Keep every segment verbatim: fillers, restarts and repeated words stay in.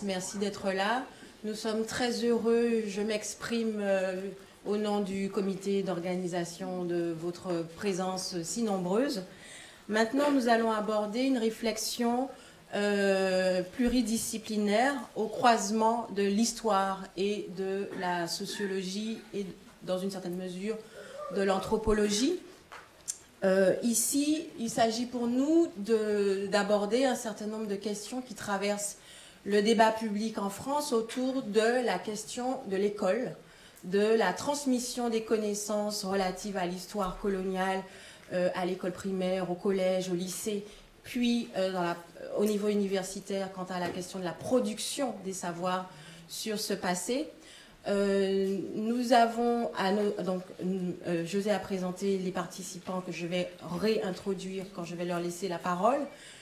place. Merci d'être là. Nous sommes très heureux. Je m'exprime euh, au nom du comité d'organisation de votre présence si nombreuse. Maintenant, nous allons aborder une réflexion euh, pluridisciplinaire au croisement de l'histoire et de la sociologie et, dans une certaine mesure, de l'anthropologie. Euh, ici, il s'agit pour nous de, d'aborder un certain nombre de questions qui traversent le débat public en France autour de la question de l'école, de la transmission des connaissances relatives à l'histoire coloniale euh, à l'école primaire, au collège, au lycée, puis euh, dans la, au niveau universitaire quant à la question de la production des savoirs sur ce passé. Euh, nous avons, à nos, donc euh, José a présenté les participants que je vais réintroduire quand je vais leur laisser la parole.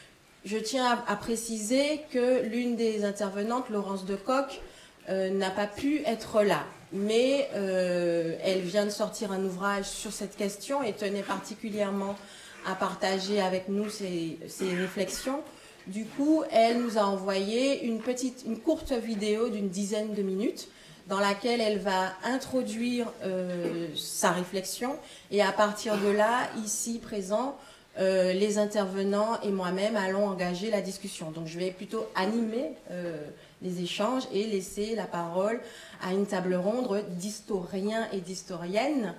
Je tiens à, à préciser que l'une des intervenantes, Laurence Decoq, euh, n'a pas pu être là, mais euh, elle vient de sortir un ouvrage sur cette question et tenait particulièrement à partager avec nous ses, ses réflexions. Du coup, elle nous a envoyé une petite, une courte vidéo d'une dizaine de minutes dans laquelle elle va introduire euh, sa réflexion et à partir de là, ici présent, euh, les intervenants et moi-même allons engager la discussion. Donc je vais plutôt animer euh, les échanges et laisser la parole à une table ronde d'historiens et d'historiennes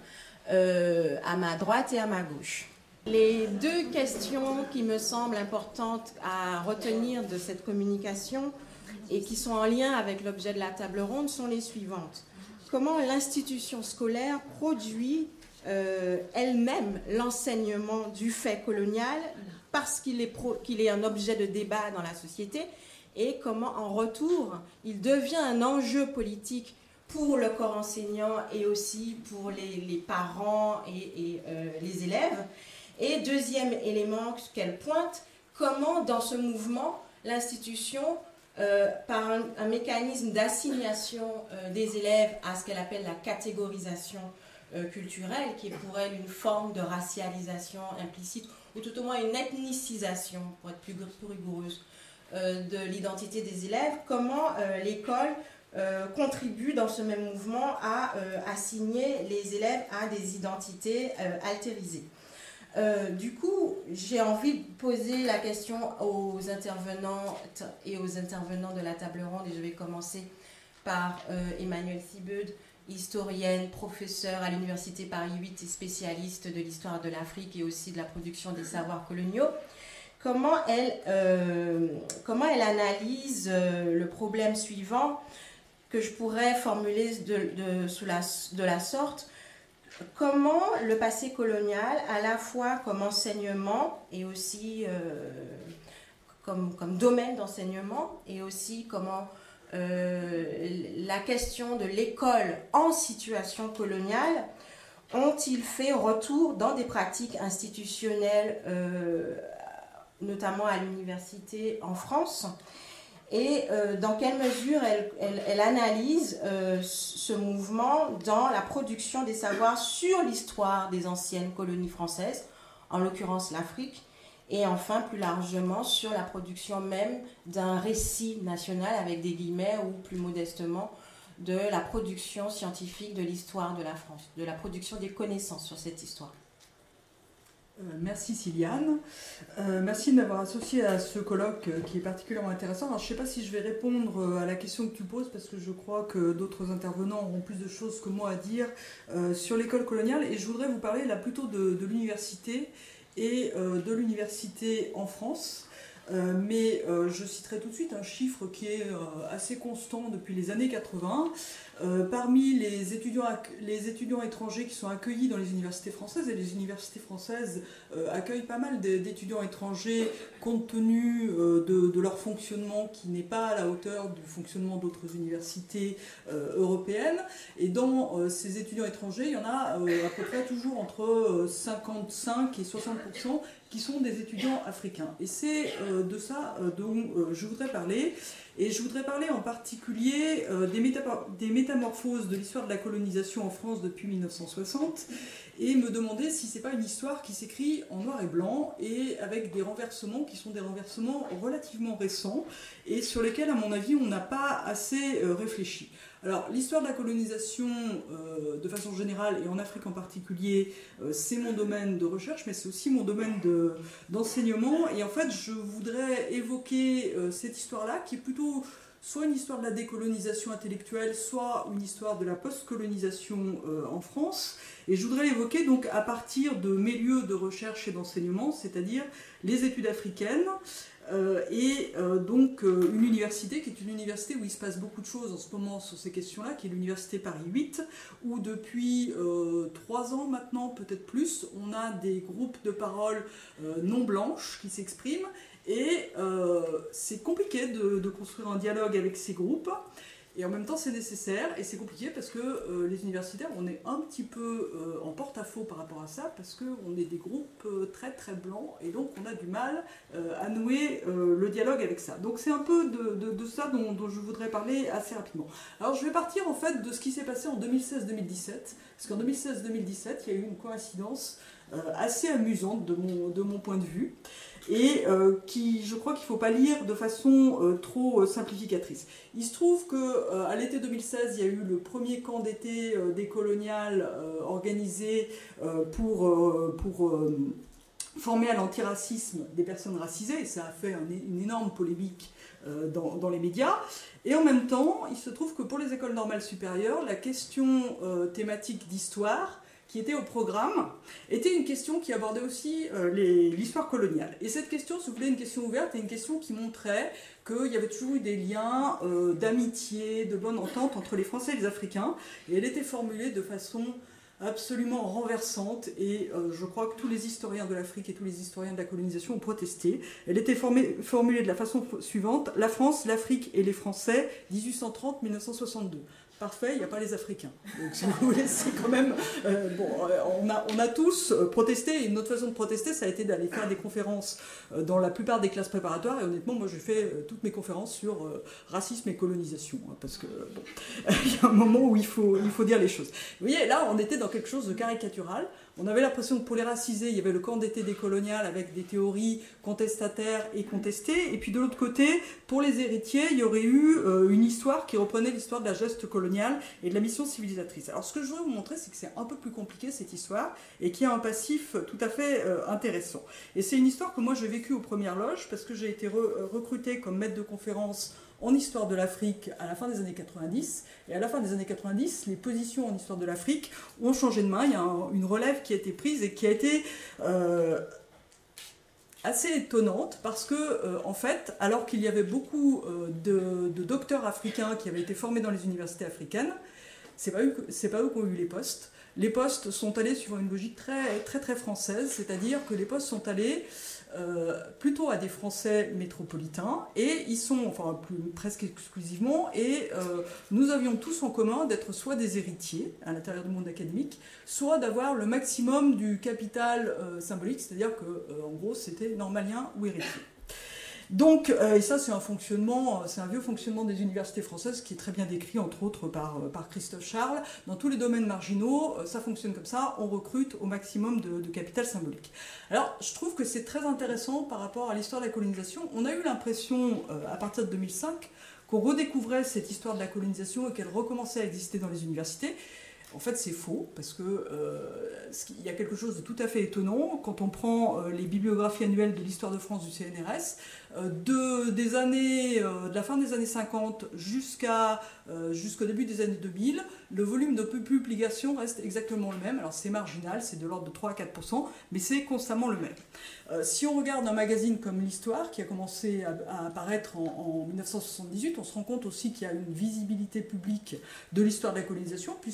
euh, à ma droite et à ma gauche. Les deux questions qui me semblent importantes à retenir de cette communication et qui sont en lien avec l'objet de la table ronde sont les suivantes. Comment l'institution scolaire produit euh, elle-même l'enseignement du fait colonial parce qu'il est, pro, qu'il est un objet de débat dans la société et comment en retour il devient un enjeu politique pour le corps enseignant et aussi pour les, les parents et, et euh, les élèves. Et deuxième élément qu'elle pointe, comment dans ce mouvement l'institution Euh, par un, un mécanisme d'assignation euh, des élèves à ce qu'elle appelle la catégorisation euh, culturelle, qui est pour elle une forme de racialisation implicite, ou tout au moins une ethnicisation, pour être plus, plus rigoureuse, euh, de l'identité des élèves, comment euh, l'école euh, contribue dans ce même mouvement à euh, assigner les élèves à des identités euh, altérisées. Euh, du coup, j'ai envie de poser la question aux intervenantes et aux intervenants de la table ronde et je vais commencer par euh, Emmanuelle Siebud, historienne, professeure à l'Université Paris huit et spécialiste de l'histoire de l'Afrique et aussi de la production des savoirs coloniaux. Comment elle, euh, comment elle analyse euh, le problème suivant que je pourrais formuler de, de, sous la, de la sorte? Comment le passé colonial, à la fois comme enseignement et aussi euh, comme, comme domaine d'enseignement, et aussi comment euh, la question de l'école en situation coloniale ont-ils fait retour dans des pratiques institutionnelles, euh, notamment à l'université en France, et euh, dans quelle mesure elle, elle, elle analyse euh, ce mouvement dans la production des savoirs sur l'histoire des anciennes colonies françaises, en l'occurrence l'Afrique, et enfin plus largement sur la production même d'un récit national, avec des guillemets, ou plus modestement, de la production scientifique de l'histoire de la France, de la production des connaissances sur cette histoire. Euh, merci Sylviane. Euh, merci de m'avoir associée à ce colloque euh, qui est particulièrement intéressant. Alors, je ne sais pas si je vais répondre euh, à la question que tu poses parce que je crois que d'autres intervenants auront plus de choses que moi à dire euh, sur l'école coloniale et je voudrais vous parler là plutôt de, de l'université et euh, de l'université en France. Euh, mais euh, je citerai tout de suite un chiffre qui est euh, assez constant depuis les années quatre-vingts. Euh, parmi les étudiants, les étudiants étrangers qui sont accueillis dans les universités françaises, et les universités françaises euh, accueillent pas mal d'étudiants étrangers compte tenu euh, de, de leur fonctionnement qui n'est pas à la hauteur du fonctionnement d'autres universités euh, européennes. Et dans euh, ces étudiants étrangers, il y en a euh, à peu près toujours entre cinquante-cinq et soixante pour cent qui sont des étudiants africains. Et c'est euh, de ça dont je voudrais parler. Et je voudrais parler en particulier des, méta- des métamorphoses de l'histoire de la colonisation en France depuis mille neuf cent soixante et me demander si c'est pas une histoire qui s'écrit en noir et blanc et avec des renversements qui sont des renversements relativement récents et sur lesquels, à mon avis, on n'a pas assez réfléchi. Alors, l'histoire de la colonisation, euh, de façon générale, et en Afrique en particulier, euh, c'est mon domaine de recherche, mais c'est aussi mon domaine de, d'enseignement. Et en fait, je voudrais évoquer euh, cette histoire-là, qui est plutôt soit une histoire de la décolonisation intellectuelle, soit une histoire de la post-colonisation euh, en France. Et je voudrais l'évoquer donc à partir de mes lieux de recherche et d'enseignement, c'est-à-dire les études africaines, Euh, et euh, donc euh, une université qui est une université où il se passe beaucoup de choses en ce moment sur ces questions-là, qui est l'université Paris huit, où depuis euh, trois ans maintenant, peut-être plus, on a des groupes de parole euh, non blanches qui s'expriment, et euh, c'est compliqué de, de construire un dialogue avec ces groupes. Et en même temps, c'est nécessaire, et c'est compliqué parce que euh, les universitaires, on est un petit peu euh, en porte-à-faux par rapport à ça, parce qu'on est des groupes euh, très très blancs, et donc on a du mal euh, à nouer euh, le dialogue avec ça. Donc c'est un peu de, de, de ça dont, dont je voudrais parler assez rapidement. Alors je vais partir en fait de ce qui s'est passé en deux mille seize deux mille dix-sept, parce qu'en deux mille seize deux mille dix-sept, il y a eu une coïncidence euh, assez amusante de mon, de mon point de vue, et euh, qui, je crois qu'il ne faut pas lire de façon euh, trop euh, simplificatrice. Il se trouve qu'à euh, l'été deux mille seize, il y a eu le premier camp d'été euh, décolonial euh, organisé euh, pour, euh, pour euh, former à l'antiracisme des personnes racisées, et ça a fait un, une énorme polémique euh, dans, dans les médias. Et en même temps, il se trouve que pour les écoles normales supérieures, la question euh, thématique d'histoire qui était au programme, était une question qui abordait aussi euh, les, l'histoire coloniale. Et cette question, si vous voulez, une question ouverte et une question qui montrait qu'il y avait toujours eu des liens euh, d'amitié, de bonne entente entre les Français et les Africains, et elle était formulée de façon absolument renversante, et euh, je crois que tous les historiens de l'Afrique et tous les historiens de la colonisation ont protesté. Elle était formée, formulée de la façon suivante: la France, l'Afrique et les Français, dix-huit cent trente à mille neuf cent soixante-deux. Parfait, il n'y a pas les Africains. Donc, si vous voulez, c'est quand même... Euh, bon, on a, on a tous protesté, et une autre façon de protester, ça a été d'aller faire des conférences euh, dans la plupart des classes préparatoires, et honnêtement, moi, j'ai fait euh, toutes mes conférences sur euh, racisme et colonisation, hein, parce que, bon, il y a un moment où il faut, il faut dire les choses. Vous voyez, là, on était dans quelque chose de caricatural. On avait l'impression que pour les racisés, il y avait le camp d'été décolonial avec des théories contestataires et contestées, et puis de l'autre côté, pour les héritiers, il y aurait eu euh, une histoire qui reprenait l'histoire de la geste coloniale et de la mission civilisatrice. Alors ce que je voudrais vous montrer, c'est que c'est un peu plus compliqué cette histoire, et qu'il y a un passif tout à fait euh, intéressant. Et c'est une histoire que moi j'ai vécue aux Premières Loges, parce que j'ai été re- recrutée comme maître de conférence en histoire de l'Afrique à la fin des années quatre-vingt-dix, et à la fin des années quatre-vingt-dix, les positions en histoire de l'Afrique ont changé de main. Il y a un, une relève qui a été prise et qui a été euh, assez étonnante, parce que, euh, en fait, alors qu'il y avait beaucoup euh, de, de docteurs africains qui avaient été formés dans les universités africaines, c'est pas eux, c'est pas eux qui ont eu les postes. Les postes sont allés suivant une logique très très très française, c'est-à-dire que les postes sont allés Euh, plutôt à des Français métropolitains, et ils sont, enfin plus, presque exclusivement, et euh, nous avions tous en commun d'être soit des héritiers à l'intérieur du monde académique, soit d'avoir le maximum du capital euh, symbolique, c'est-à-dire que euh, en gros c'était normalien ou héritier. Donc, euh, et ça c'est un fonctionnement, c'est un vieux fonctionnement des universités françaises qui est très bien décrit entre autres par, par Christophe Charles. Dans tous les domaines marginaux, ça fonctionne comme ça, on recrute au maximum de, de capital symbolique. Alors, je trouve que c'est très intéressant par rapport à l'histoire de la colonisation. On a eu l'impression, euh, à partir de deux mille cinq, qu'on redécouvrait cette histoire de la colonisation et qu'elle recommençait à exister dans les universités. En fait, c'est faux, parce qu'il euh, y a quelque chose de tout à fait étonnant quand on prend euh, les bibliographies annuelles de l'histoire de France du C N R S, euh, de, des années, euh, de la fin des années cinquante jusqu'à, euh, jusqu'au début des années deux mille, le volume de publication reste exactement le même. Alors c'est marginal, c'est de l'ordre de trois à quatre pour cent, mais c'est constamment le même. Euh, si on regarde un magazine comme l'Histoire, qui a commencé à, à apparaître en, en dix-neuf cent soixante-dix-huit, on se rend compte aussi qu'il y a une visibilité publique de l'histoire de la colonisation, puisque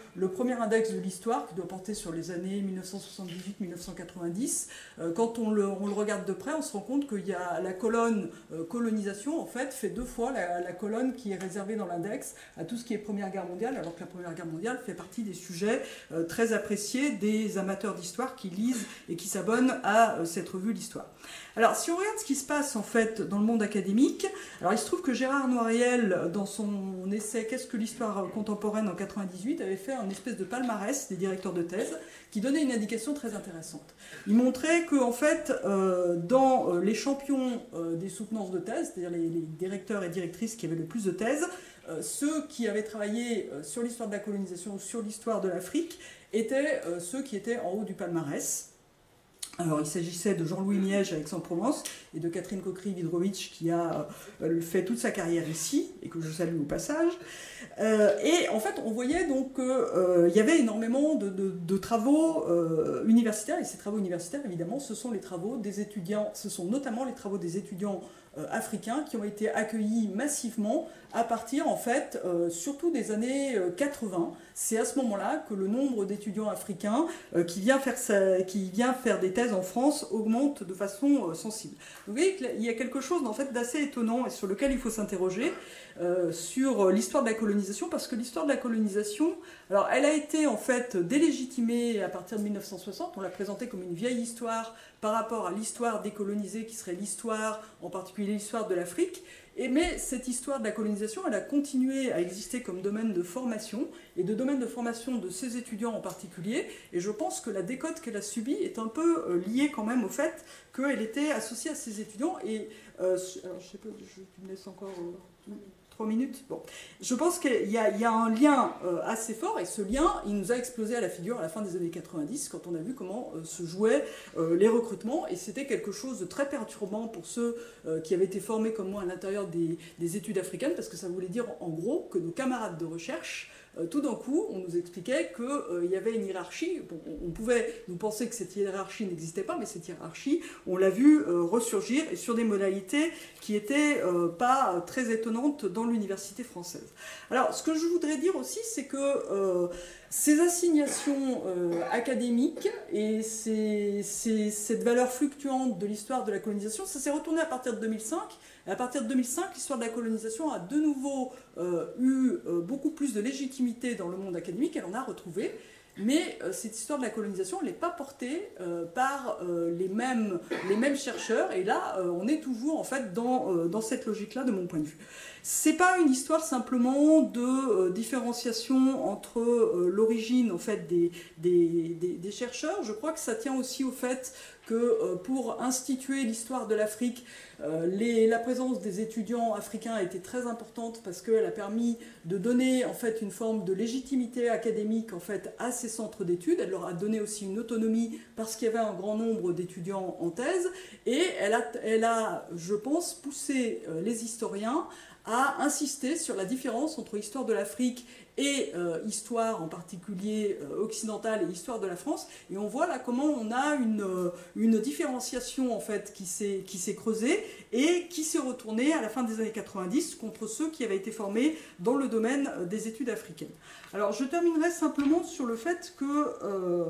le premier index de l'histoire, qui doit porter sur les années mille neuf cent soixante-dix-huit à mille neuf cent quatre-vingt-dix, euh, quand on le, on le regarde de près, on se rend compte qu'il y a la colonne euh, colonisation, en fait, fait deux fois la, la colonne qui est réservée dans l'index à tout ce qui est Première Guerre mondiale, alors que la Première Guerre mondiale fait partie des sujets euh, très appréciés des amateurs d'histoire qui lisent et qui s'abonnent à euh, cette revue L'Histoire. Alors, si on regarde ce qui se passe, en fait, dans le monde académique, alors il se trouve que Gérard Noiriel, dans son essai « Qu'est-ce que l'histoire contemporaine en quatre-vingt-dix-huit », avait fait un espèce de palmarès des directeurs de thèse qui donnait une indication très intéressante. Il montrait que, en fait, euh, dans les champions euh, des soutenances de thèse, c'est-à-dire les, les directeurs et directrices qui avaient le plus de thèses, euh, ceux qui avaient travaillé euh, sur l'histoire de la colonisation ou sur l'histoire de l'Afrique étaient euh, ceux qui étaient en haut du palmarès. Alors, il s'agissait de Jean-Louis Miège à Aix-en-Provence et de Catherine Cockry-Vidrovitch qui a euh, fait toute sa carrière ici et que je salue au passage. Euh, et en fait, on voyait donc qu'il euh, y avait énormément de, de, de travaux euh, universitaires, et ces travaux universitaires, évidemment, ce sont les travaux des étudiants, ce sont notamment les travaux des étudiants euh, africains qui ont été accueillis massivement à partir, en fait, euh, surtout des années quatre-vingts. C'est à ce moment-là que le nombre d'étudiants africains euh, qui, vient faire sa, qui vient faire des thèses en France augmente de façon euh, sensible. Vous voyez qu'il y a quelque chose, en fait, d'assez étonnant et sur lequel il faut s'interroger. Euh, sur l'histoire de la colonisation, parce que l'histoire de la colonisation, alors elle a été en fait délégitimée à partir de mille neuf cent soixante, on l'a présentée comme une vieille histoire par rapport à l'histoire décolonisée qui serait l'histoire, en particulier l'histoire de l'Afrique, et, mais cette histoire de la colonisation, elle a continué à exister comme domaine de formation, et de domaine de formation de ces étudiants en particulier, et je pense que la décote qu'elle a subie est un peu euh, liée quand même au fait qu'elle était associée à ces étudiants, et euh, alors je sais pas, je, tu me laisses encore... Euh, Trois minutes. Bon. Je pense qu'il y, y a un lien euh, assez fort, et ce lien, il nous a explosé à la figure à la fin des années quatre-vingt-dix, quand on a vu comment euh, se jouaient euh, les recrutements, et c'était quelque chose de très perturbant pour ceux euh, qui avaient été formés comme moi à l'intérieur des, des études africaines, parce que ça voulait dire en gros que nos camarades de recherche, euh, tout d'un coup, on nous expliquait qu'il euh, y avait une hiérarchie. Bon, on pouvait nous penser que cette hiérarchie n'existait pas, mais cette hiérarchie, on l'a vu euh, ressurgir, et sur des modalités qui n'étaient euh, pas très étonnantes dans l'université française. Alors, ce que je voudrais dire aussi, c'est que euh, ces assignations euh, académiques et ces, ces, cette valeur fluctuante de l'histoire de la colonisation, ça s'est retourné à partir de deux mille cinq. Et à partir de deux mille cinq, l'histoire de la colonisation a de nouveau euh, eu euh, beaucoup plus de légitimité dans le monde académique, elle en a retrouvé. Mais euh, cette histoire de la colonisation, elle n'est pas portée euh, par euh, les, mêmes, les mêmes chercheurs, et là, euh, on est toujours en fait dans, euh, dans cette logique-là, de mon point de vue. C'est pas une histoire simplement de euh, différenciation entre euh, l'origine en fait des, des, des, des chercheurs. Je crois que ça tient aussi au fait que euh, pour instituer l'histoire de l'Afrique, euh, les, la présence des étudiants africains a été très importante parce qu'elle a permis de donner en fait une forme de légitimité académique en fait à ces centres d'études. Elle leur a donné aussi une autonomie parce qu'il y avait un grand nombre d'étudiants en thèse, et elle a, elle a, je pense, poussé euh, les historiens à insister sur la différence entre histoire de l'Afrique et euh, histoire en particulier euh, occidentale et histoire de la France. Et on voit là comment on a une, euh, une différenciation en fait qui s'est, qui s'est creusée et qui s'est retournée à la fin des années quatre-vingt-dix contre ceux qui avaient été formés dans le domaine des études africaines. Alors je terminerai simplement sur le fait que euh,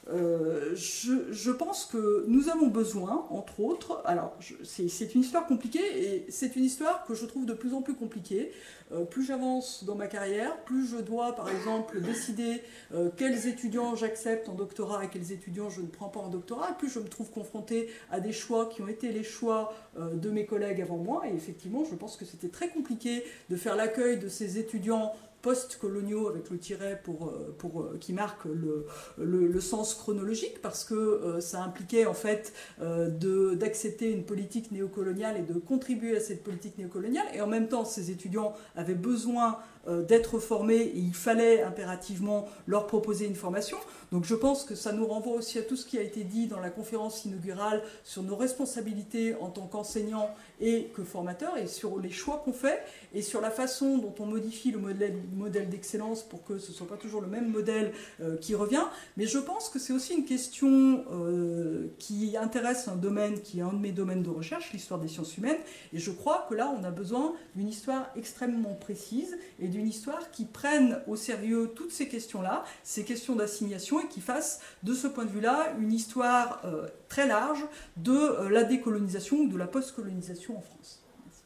Euh, je, je pense que nous avons besoin, entre autres, alors je, c'est, c'est une histoire compliquée, et c'est une histoire que je trouve de plus en plus compliquée. Euh, plus j'avance dans ma carrière, plus je dois, par exemple, décider euh, quels étudiants j'accepte en doctorat et quels étudiants je ne prends pas en doctorat, et plus je me trouve confrontée à des choix qui ont été les choix euh, de mes collègues avant moi, et effectivement, je pense que c'était très compliqué de faire l'accueil de ces étudiants post-coloniaux avec le tiret pour, pour, qui marque le, le, le sens chronologique, parce que euh, ça impliquait en fait euh, de, d'accepter une politique néocoloniale et de contribuer à cette politique néocoloniale, et en même temps ces étudiants avaient besoin euh, d'être formés et il fallait impérativement leur proposer une formation. Donc je pense que ça nous renvoie aussi à tout ce qui a été dit dans la conférence inaugurale sur nos responsabilités en tant qu'enseignants et que formateurs, et sur les choix qu'on fait, et sur la façon dont on modifie le modèle, modèle d'excellence pour que ce ne soit pas toujours le même modèle euh, qui revient. Mais je pense que c'est aussi une question euh, qui intéresse un domaine qui est un de mes domaines de recherche, l'histoire des sciences humaines, et je crois que là on a besoin d'une histoire extrêmement précise et d'une histoire qui prenne au sérieux toutes ces questions-là, ces questions d'assimilation, et qui fasse de ce point de vue-là une histoire euh, très large de euh, la décolonisation ou de la post-colonisation en France.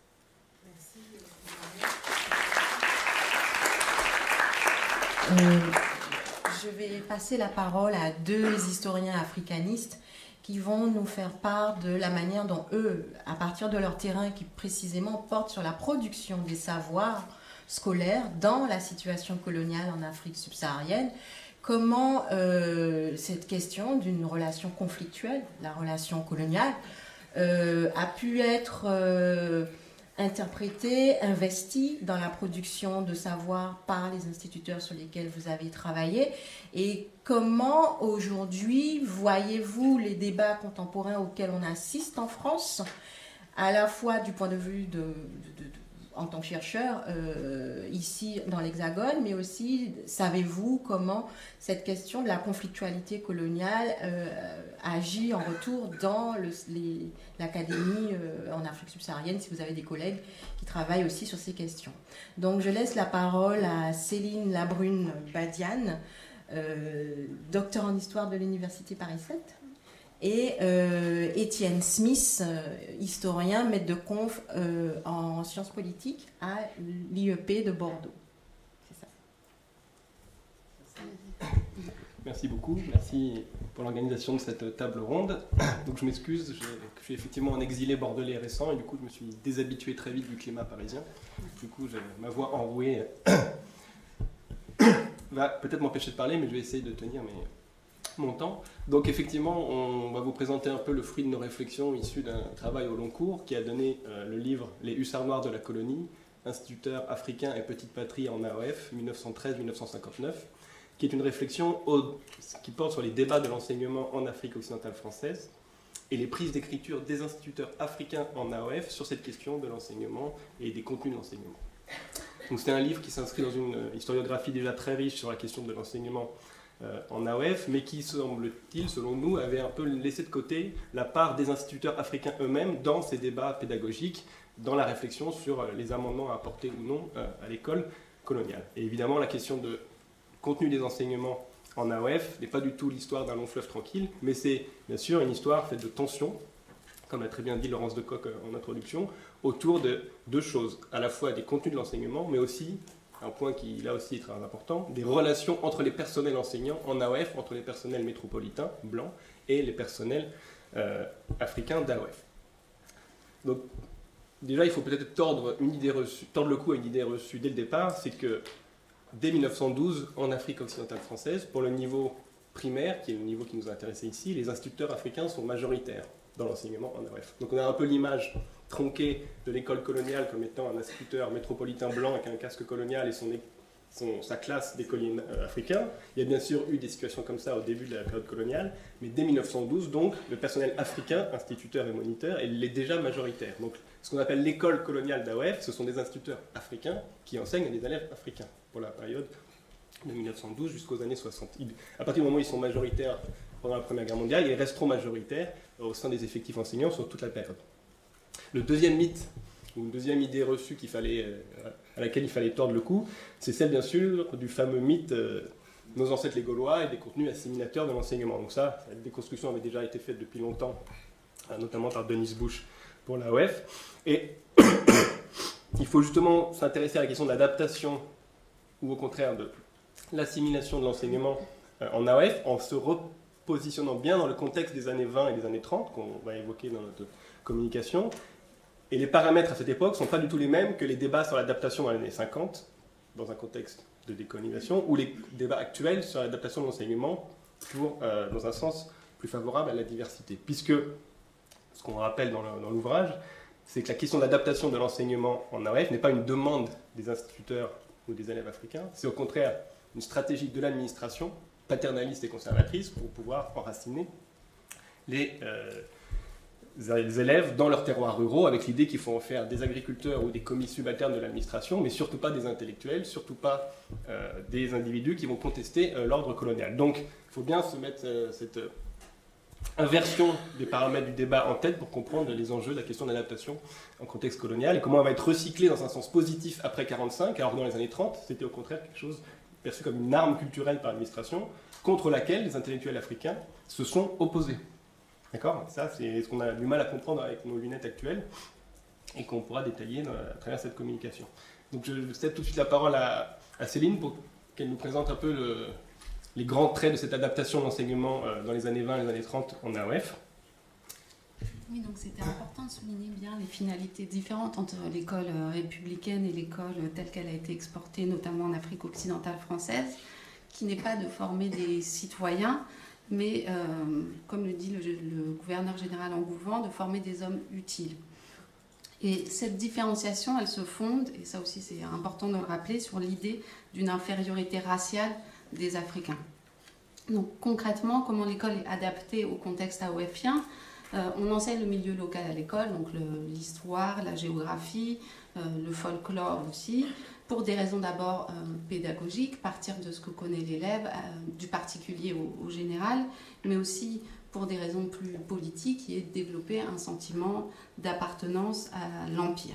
Merci. Euh, je vais passer la parole à deux historiens africanistes qui vont nous faire part de la manière dont eux, à partir de leur terrain qui précisément porte sur la production des savoirs scolaires dans la situation coloniale en Afrique subsaharienne, comment euh, cette question d'une relation conflictuelle, la relation coloniale, euh, a pu être euh, interprétée, investie dans la production de savoir par les instituteurs sur lesquels vous avez travaillé, et comment aujourd'hui voyez-vous les débats contemporains auxquels on assiste en France, à la fois du point de vue de, de, de, de en tant que chercheur euh, ici dans l'Hexagone, mais aussi savez-vous comment cette question de la conflictualité coloniale euh, agit en retour dans le, les, l'académie euh, en Afrique subsaharienne, si vous avez des collègues qui travaillent aussi sur ces questions. Donc je laisse la parole à Céline Labrune-Badiane, euh, docteur en histoire de l'Université Paris sept, et euh, Étienne Smith, euh, historien, maître de conf euh, en sciences politiques à l'I E P de Bordeaux. C'est ça. Merci beaucoup, merci pour l'organisation de cette table ronde. Donc je m'excuse, je, je suis effectivement en exilé bordelais récent et du coup je me suis déshabitué très vite du climat parisien. Du coup je, ma voix enrouée va peut-être m'empêcher de parler, mais je vais essayer de tenir mes... mon temps. Donc effectivement, on va vous présenter un peu le fruit de nos réflexions issues d'un travail au long cours qui a donné euh, le livre « Les hussards noirs de la colonie, instituteurs africains et petite patrie en A O F, mille neuf cent treize à mille neuf cent cinquante-neuf », qui est une réflexion au, qui porte sur les débats de l'enseignement en Afrique occidentale française et les prises d'écriture des instituteurs africains en A O F sur cette question de l'enseignement et des contenus de l'enseignement. Donc c'est un livre qui s'inscrit dans une historiographie déjà très riche sur la question de l'enseignement en A O F, mais qui, semble-t-il, selon nous, avait un peu laissé de côté la part des instituteurs africains eux-mêmes dans ces débats pédagogiques, dans la réflexion sur les amendements à apporter ou non à l'école coloniale. Et évidemment, la question de contenu des enseignements en A O F n'est pas du tout l'histoire d'un long fleuve tranquille, mais c'est bien sûr une histoire faite de tensions, comme l'a très bien dit Laurence Decoq en introduction, autour de deux choses, à la fois des contenus de l'enseignement, mais aussi un point qui, là aussi, est très important, des relations entre les personnels enseignants en A O F, entre les personnels métropolitains, blancs, et les personnels euh, africains d'A O F. Donc, déjà, il faut peut-être tordre, une idée reçue, tordre le cou à une idée reçue dès le départ, c'est que dès mille neuf cent douze, en Afrique occidentale française, pour le niveau primaire, qui est le niveau qui nous a intéressés ici, les instituteurs africains sont majoritaires dans l'enseignement en A O F. Donc on a un peu l'image tronquée de l'école coloniale comme étant un instituteur métropolitain blanc avec un casque colonial et son, son, sa classe d'écoliers africains. Il y a bien sûr eu des situations comme ça au début de la période coloniale, mais dès mille neuf cent douze, donc, le personnel africain, instituteur et moniteur, il est déjà majoritaire. Donc ce qu'on appelle l'école coloniale d'A O F, ce sont des instituteurs africains qui enseignent à des élèves africains pour la période de mille neuf cent douze jusqu'aux années soixante. À partir du moment où ils sont majoritaires pendant la Première Guerre mondiale, ils resteront majoritaires au sein des effectifs enseignants sur toute la période. Le deuxième mythe, ou une deuxième idée reçue qu'il fallait, à laquelle il fallait tordre le cou, c'est celle bien sûr du fameux mythe euh, nos ancêtres les Gaulois et des contenus assimilateurs de l'enseignement. Donc ça, la déconstruction avait déjà été faite depuis longtemps, notamment par Denise Bush pour l'A O F. Et il faut justement s'intéresser à la question de l'adaptation, ou au contraire de l'assimilation de l'enseignement en A O F, en se repositionnant bien dans le contexte des années vingt et des années trente, qu'on va évoquer dans notre communication. Et les paramètres à cette époque ne sont pas du tout les mêmes que les débats sur l'adaptation dans les années cinquante, dans un contexte de décolonisation, ou les débats actuels sur l'adaptation de l'enseignement pour, euh, dans un sens plus favorable à la diversité. Puisque, ce qu'on rappelle dans l'ouvrage, c'est que la question d'adaptation de l'enseignement en A O F n'est pas une demande des instituteurs ou des élèves africains, c'est au contraire une stratégie de l'administration, paternaliste et conservatrice, pour pouvoir enraciner les, euh, les élèves dans leurs terroirs ruraux, avec l'idée qu'il faut en faire des agriculteurs ou des commis subalternes de l'administration, mais surtout pas des intellectuels, surtout pas euh, des individus qui vont contester euh, l'ordre colonial. Donc il faut bien se mettre euh, cette inversion des paramètres du débat en tête pour comprendre les enjeux de la question d'adaptation en contexte colonial et comment elle va être recyclée dans un sens positif après quarante-cinq, alors que dans les années trente, c'était au contraire quelque chose perçu comme une arme culturelle par l'administration contre laquelle les intellectuels africains se sont opposés. D'accord ? Ça, c'est ce qu'on a du mal à comprendre avec nos lunettes actuelles et qu'on pourra détailler dans, à travers cette communication. Donc je cède tout de suite la parole à, à Céline pour qu'elle nous présente un peu le, les grands traits de cette adaptation de l'enseignement euh, dans les années vingt et les années trente en A O F. Oui, donc c'était important de souligner bien les finalités différentes entre l'école républicaine et l'école telle qu'elle a été exportée, notamment en Afrique occidentale française, qui n'est pas de former des citoyens, mais, euh, comme le dit le, le gouverneur général Engouvant, de former des hommes utiles. Et cette différenciation, elle se fonde, et ça aussi c'est important de le rappeler, sur l'idée d'une infériorité raciale des Africains. Donc concrètement, comment l'école est adaptée au contexte aoefien ? Euh, on enseigne le milieu local à l'école, donc le, l'histoire, la géographie, euh, le folklore aussi, pour des raisons d'abord euh, pédagogiques, partir de ce que connaît l'élève, euh, du particulier au, au général, mais aussi pour des raisons plus politiques, qui est de développer un sentiment d'appartenance à l'Empire.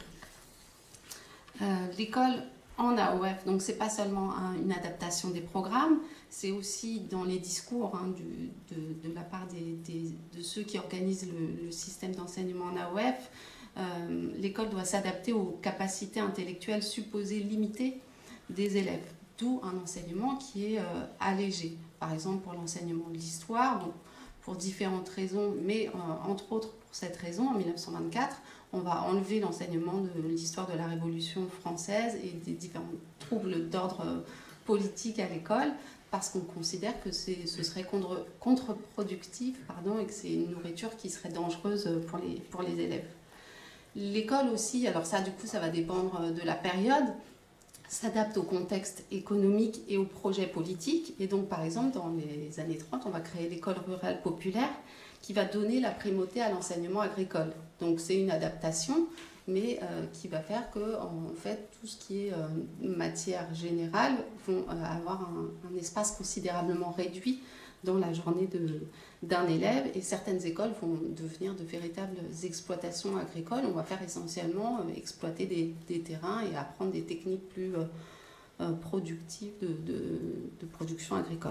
Euh, l'école en A O F, donc c'est pas seulement un, une adaptation des programmes, c'est aussi dans les discours hein, du, de, de la part des, des, de ceux qui organisent le, le système d'enseignement en A O F. Euh, l'école doit s'adapter aux capacités intellectuelles supposées limitées des élèves, d'où un enseignement qui est euh, allégé. Par exemple pour l'enseignement de l'histoire, donc, pour différentes raisons, mais euh, entre autres pour cette raison, en mille neuf cent vingt-quatre, on va enlever l'enseignement de l'histoire de la Révolution française et des différents troubles d'ordre politique à l'école, parce qu'on considère que c'est, ce serait contre, contre-productif pardon, et que c'est une nourriture qui serait dangereuse pour les, pour les élèves. L'école aussi, alors ça du coup ça va dépendre de la période, s'adapte au contexte économique et aux projets politiques. Et donc, par exemple, dans les années trente, on va créer l'école rurale populaire qui va donner la primauté à l'enseignement agricole. Donc, c'est une adaptation, mais euh, qui va faire que, en fait, tout ce qui est euh, matière générale vont euh, avoir un, un espace considérablement réduit dans la journée de, d'un élève, et certaines écoles vont devenir de véritables exploitations agricoles. On va faire essentiellement euh, exploiter des, des terrains et apprendre des techniques plus euh, euh, productives de, de, de production agricole.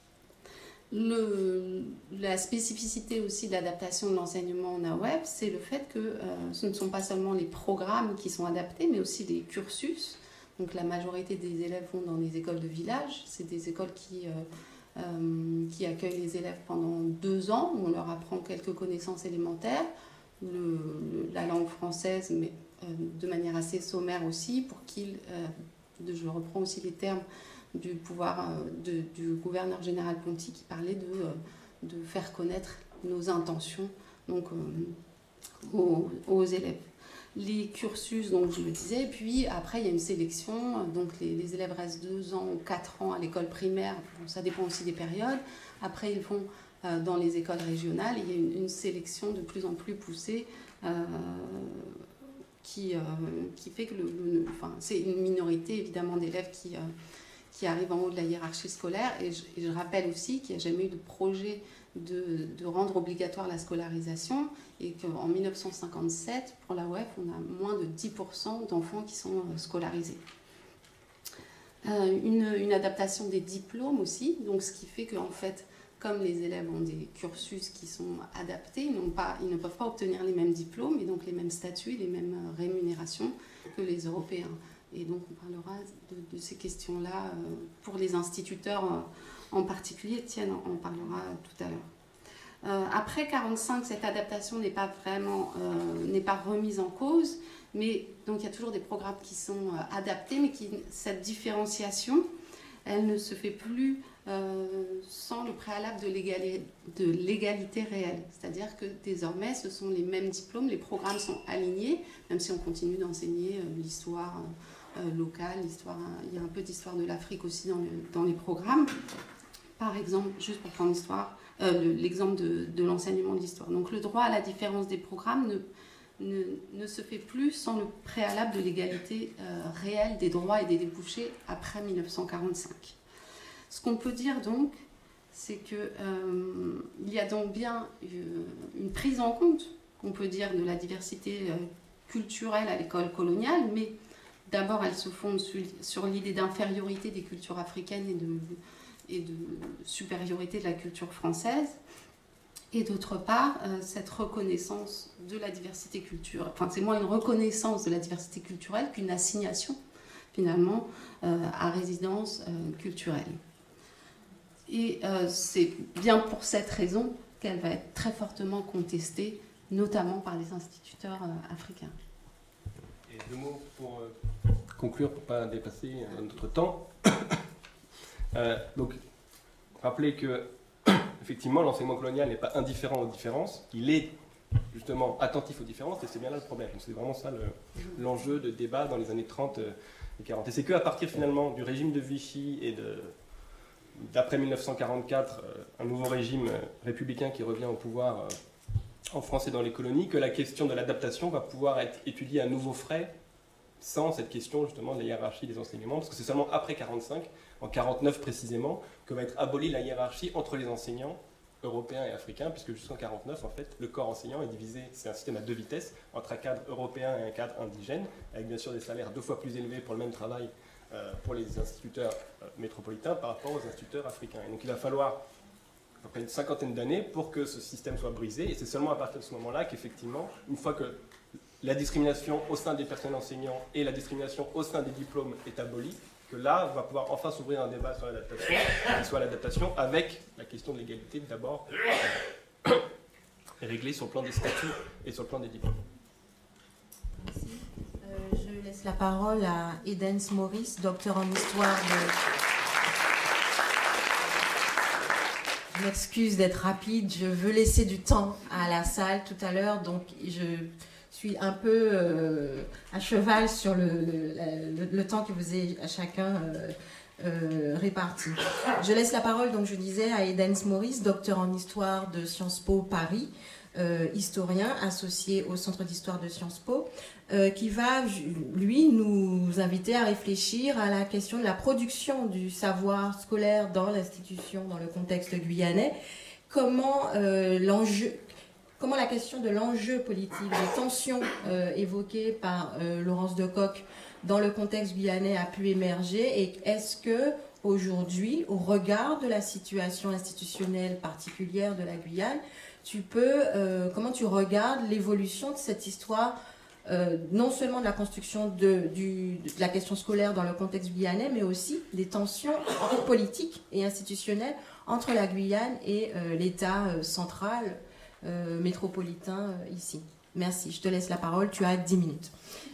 Le, la spécificité aussi de l'adaptation de l'enseignement en A O F, c'est le fait que euh, ce ne sont pas seulement les programmes qui sont adaptés, mais aussi les cursus. Donc la majorité des élèves vont dans des écoles de village, c'est des écoles qui... Euh, Euh, qui accueille les élèves pendant deux ans, où on leur apprend quelques connaissances élémentaires, le, le, la langue française, mais euh, de manière assez sommaire aussi, pour qu'ils, euh, de, je reprends aussi les termes du pouvoir euh, de, du gouverneur général Ponty, qui parlait de, euh, de faire connaître nos intentions donc, euh, aux, aux élèves. Les cursus, donc je le disais, puis après il y a une sélection, donc les, les élèves restent deux ans ou quatre ans à l'école primaire, bon, ça dépend aussi des périodes, après ils vont euh, dans les écoles régionales, il y a une, une sélection de plus en plus poussée euh, qui, euh, qui fait que le, le, enfin, c'est une minorité évidemment d'élèves qui, euh, qui arrivent en haut de la hiérarchie scolaire, et je, et je rappelle aussi qu'il n'y a jamais eu de projet De, de rendre obligatoire la scolarisation, et qu'en mille neuf cent cinquante-sept, pour l'A O F, on a moins de dix pour cent d'enfants qui sont scolarisés. Euh, une, une adaptation des diplômes aussi, donc ce qui fait qu'en fait, comme les élèves ont des cursus qui sont adaptés, ils, n'ont pas, ils ne peuvent pas obtenir les mêmes diplômes et donc les mêmes statuts, les mêmes rémunérations que les Européens. Et donc on parlera de, de ces questions-là euh, pour les instituteurs euh, en particulier. Tiens, on en parlera tout à l'heure. Euh, après quarante-cinq, cette adaptation n'est pas vraiment euh, n'est pas remise en cause, mais donc il y a toujours des programmes qui sont euh, adaptés, mais qui, cette différenciation, elle ne se fait plus euh, sans le préalable de l'égalité, de l'égalité réelle. C'est-à-dire que désormais, ce sont les mêmes diplômes, les programmes sont alignés, même si on continue d'enseigner euh, l'histoire euh, locale, l'histoire, il y a un peu d'histoire de l'Afrique aussi dans, le, dans les programmes. Par exemple, juste pour prendre l'histoire, euh, l'exemple de, de l'enseignement de l'histoire. Donc le droit à la différence des programmes ne, ne, ne se fait plus sans le préalable de l'égalité euh, réelle des droits et des débouchés après mille neuf cent quarante-cinq. Ce qu'on peut dire donc, c'est qu'il euh, y a donc bien une prise en compte, on peut dire, de la diversité culturelle à l'école coloniale, mais d'abord elle se fonde sur, sur l'idée d'infériorité des cultures africaines et de, et de supériorité de la culture française. Et d'autre part, euh, cette reconnaissance de la diversité culturelle, enfin c'est moins une reconnaissance de la diversité culturelle qu'une assignation finalement euh, à résidence euh, culturelle. Et euh, c'est bien pour cette raison qu'elle va être très fortement contestée, notamment par les instituteurs euh, africains. Et deux mots pour euh, conclure, pour ne pas dépasser euh, notre temps. euh, donc, rappelez que effectivement, l'enseignement colonial n'est pas indifférent aux différences, il est justement attentif aux différences, et c'est bien là le problème. Donc c'est vraiment ça le, l'enjeu de débat dans les années trente et quarante. Et c'est qu'à partir finalement du régime de Vichy et de, d'après mille neuf cent quarante-quatre, un nouveau régime républicain qui revient au pouvoir en France et dans les colonies, que la question de l'adaptation va pouvoir être étudiée à nouveau frais, sans cette question justement de la hiérarchie des enseignements, parce que c'est seulement après quarante-cinq, en quarante-neuf précisément, que va être abolie la hiérarchie entre les enseignants européens et africains, puisque jusqu'en quarante-neuf, en fait, le corps enseignant est divisé, c'est un système à deux vitesses, entre un cadre européen et un cadre indigène, avec bien sûr des salaires deux fois plus élevés pour le même travail euh, pour les instituteurs euh, métropolitains par rapport aux instituteurs africains. Et donc il va falloir à peu près une cinquantaine d'années pour que ce système soit brisé, et c'est seulement à partir de ce moment-là qu'effectivement, une fois que la discrimination au sein des personnels enseignants et la discrimination au sein des diplômes est abolie, que là, on va pouvoir enfin s'ouvrir un débat sur l'adaptation, qui soit l'adaptation avec la question de l'égalité d'abord réglée sur le plan des statuts et sur le plan des diplômes. Merci. Euh, je laisse la parole à Edens Maurice, docteur en histoire de... Je m'excuse d'être rapide, je veux laisser du temps à la salle tout à l'heure, donc je... suis un peu euh, à cheval sur le, le, le, le temps que vous est à chacun euh, euh, réparti. Je laisse la parole, donc je disais, à Edens Maurice, docteur en histoire de Sciences Po Paris, euh, historien associé au Centre d'histoire de Sciences Po, euh, qui va, lui, nous inviter à réfléchir à la question de la production du savoir scolaire dans l'institution, dans le contexte guyanais, comment euh, l'enjeu... Comment la question de l'enjeu politique, des tensions euh, évoquées par euh, Laurence Decoq dans le contexte guyanais a pu émerger, et est-ce que aujourd'hui, au regard de la situation institutionnelle particulière de la Guyane, tu peux, euh, comment tu regardes l'évolution de cette histoire, euh, non seulement de la construction de, du, de la question scolaire dans le contexte guyanais, mais aussi des tensions politiques et institutionnelles entre la Guyane et euh, l'État euh, central Euh, métropolitain euh, ici. Merci, je te laisse la parole, tu as dix minutes.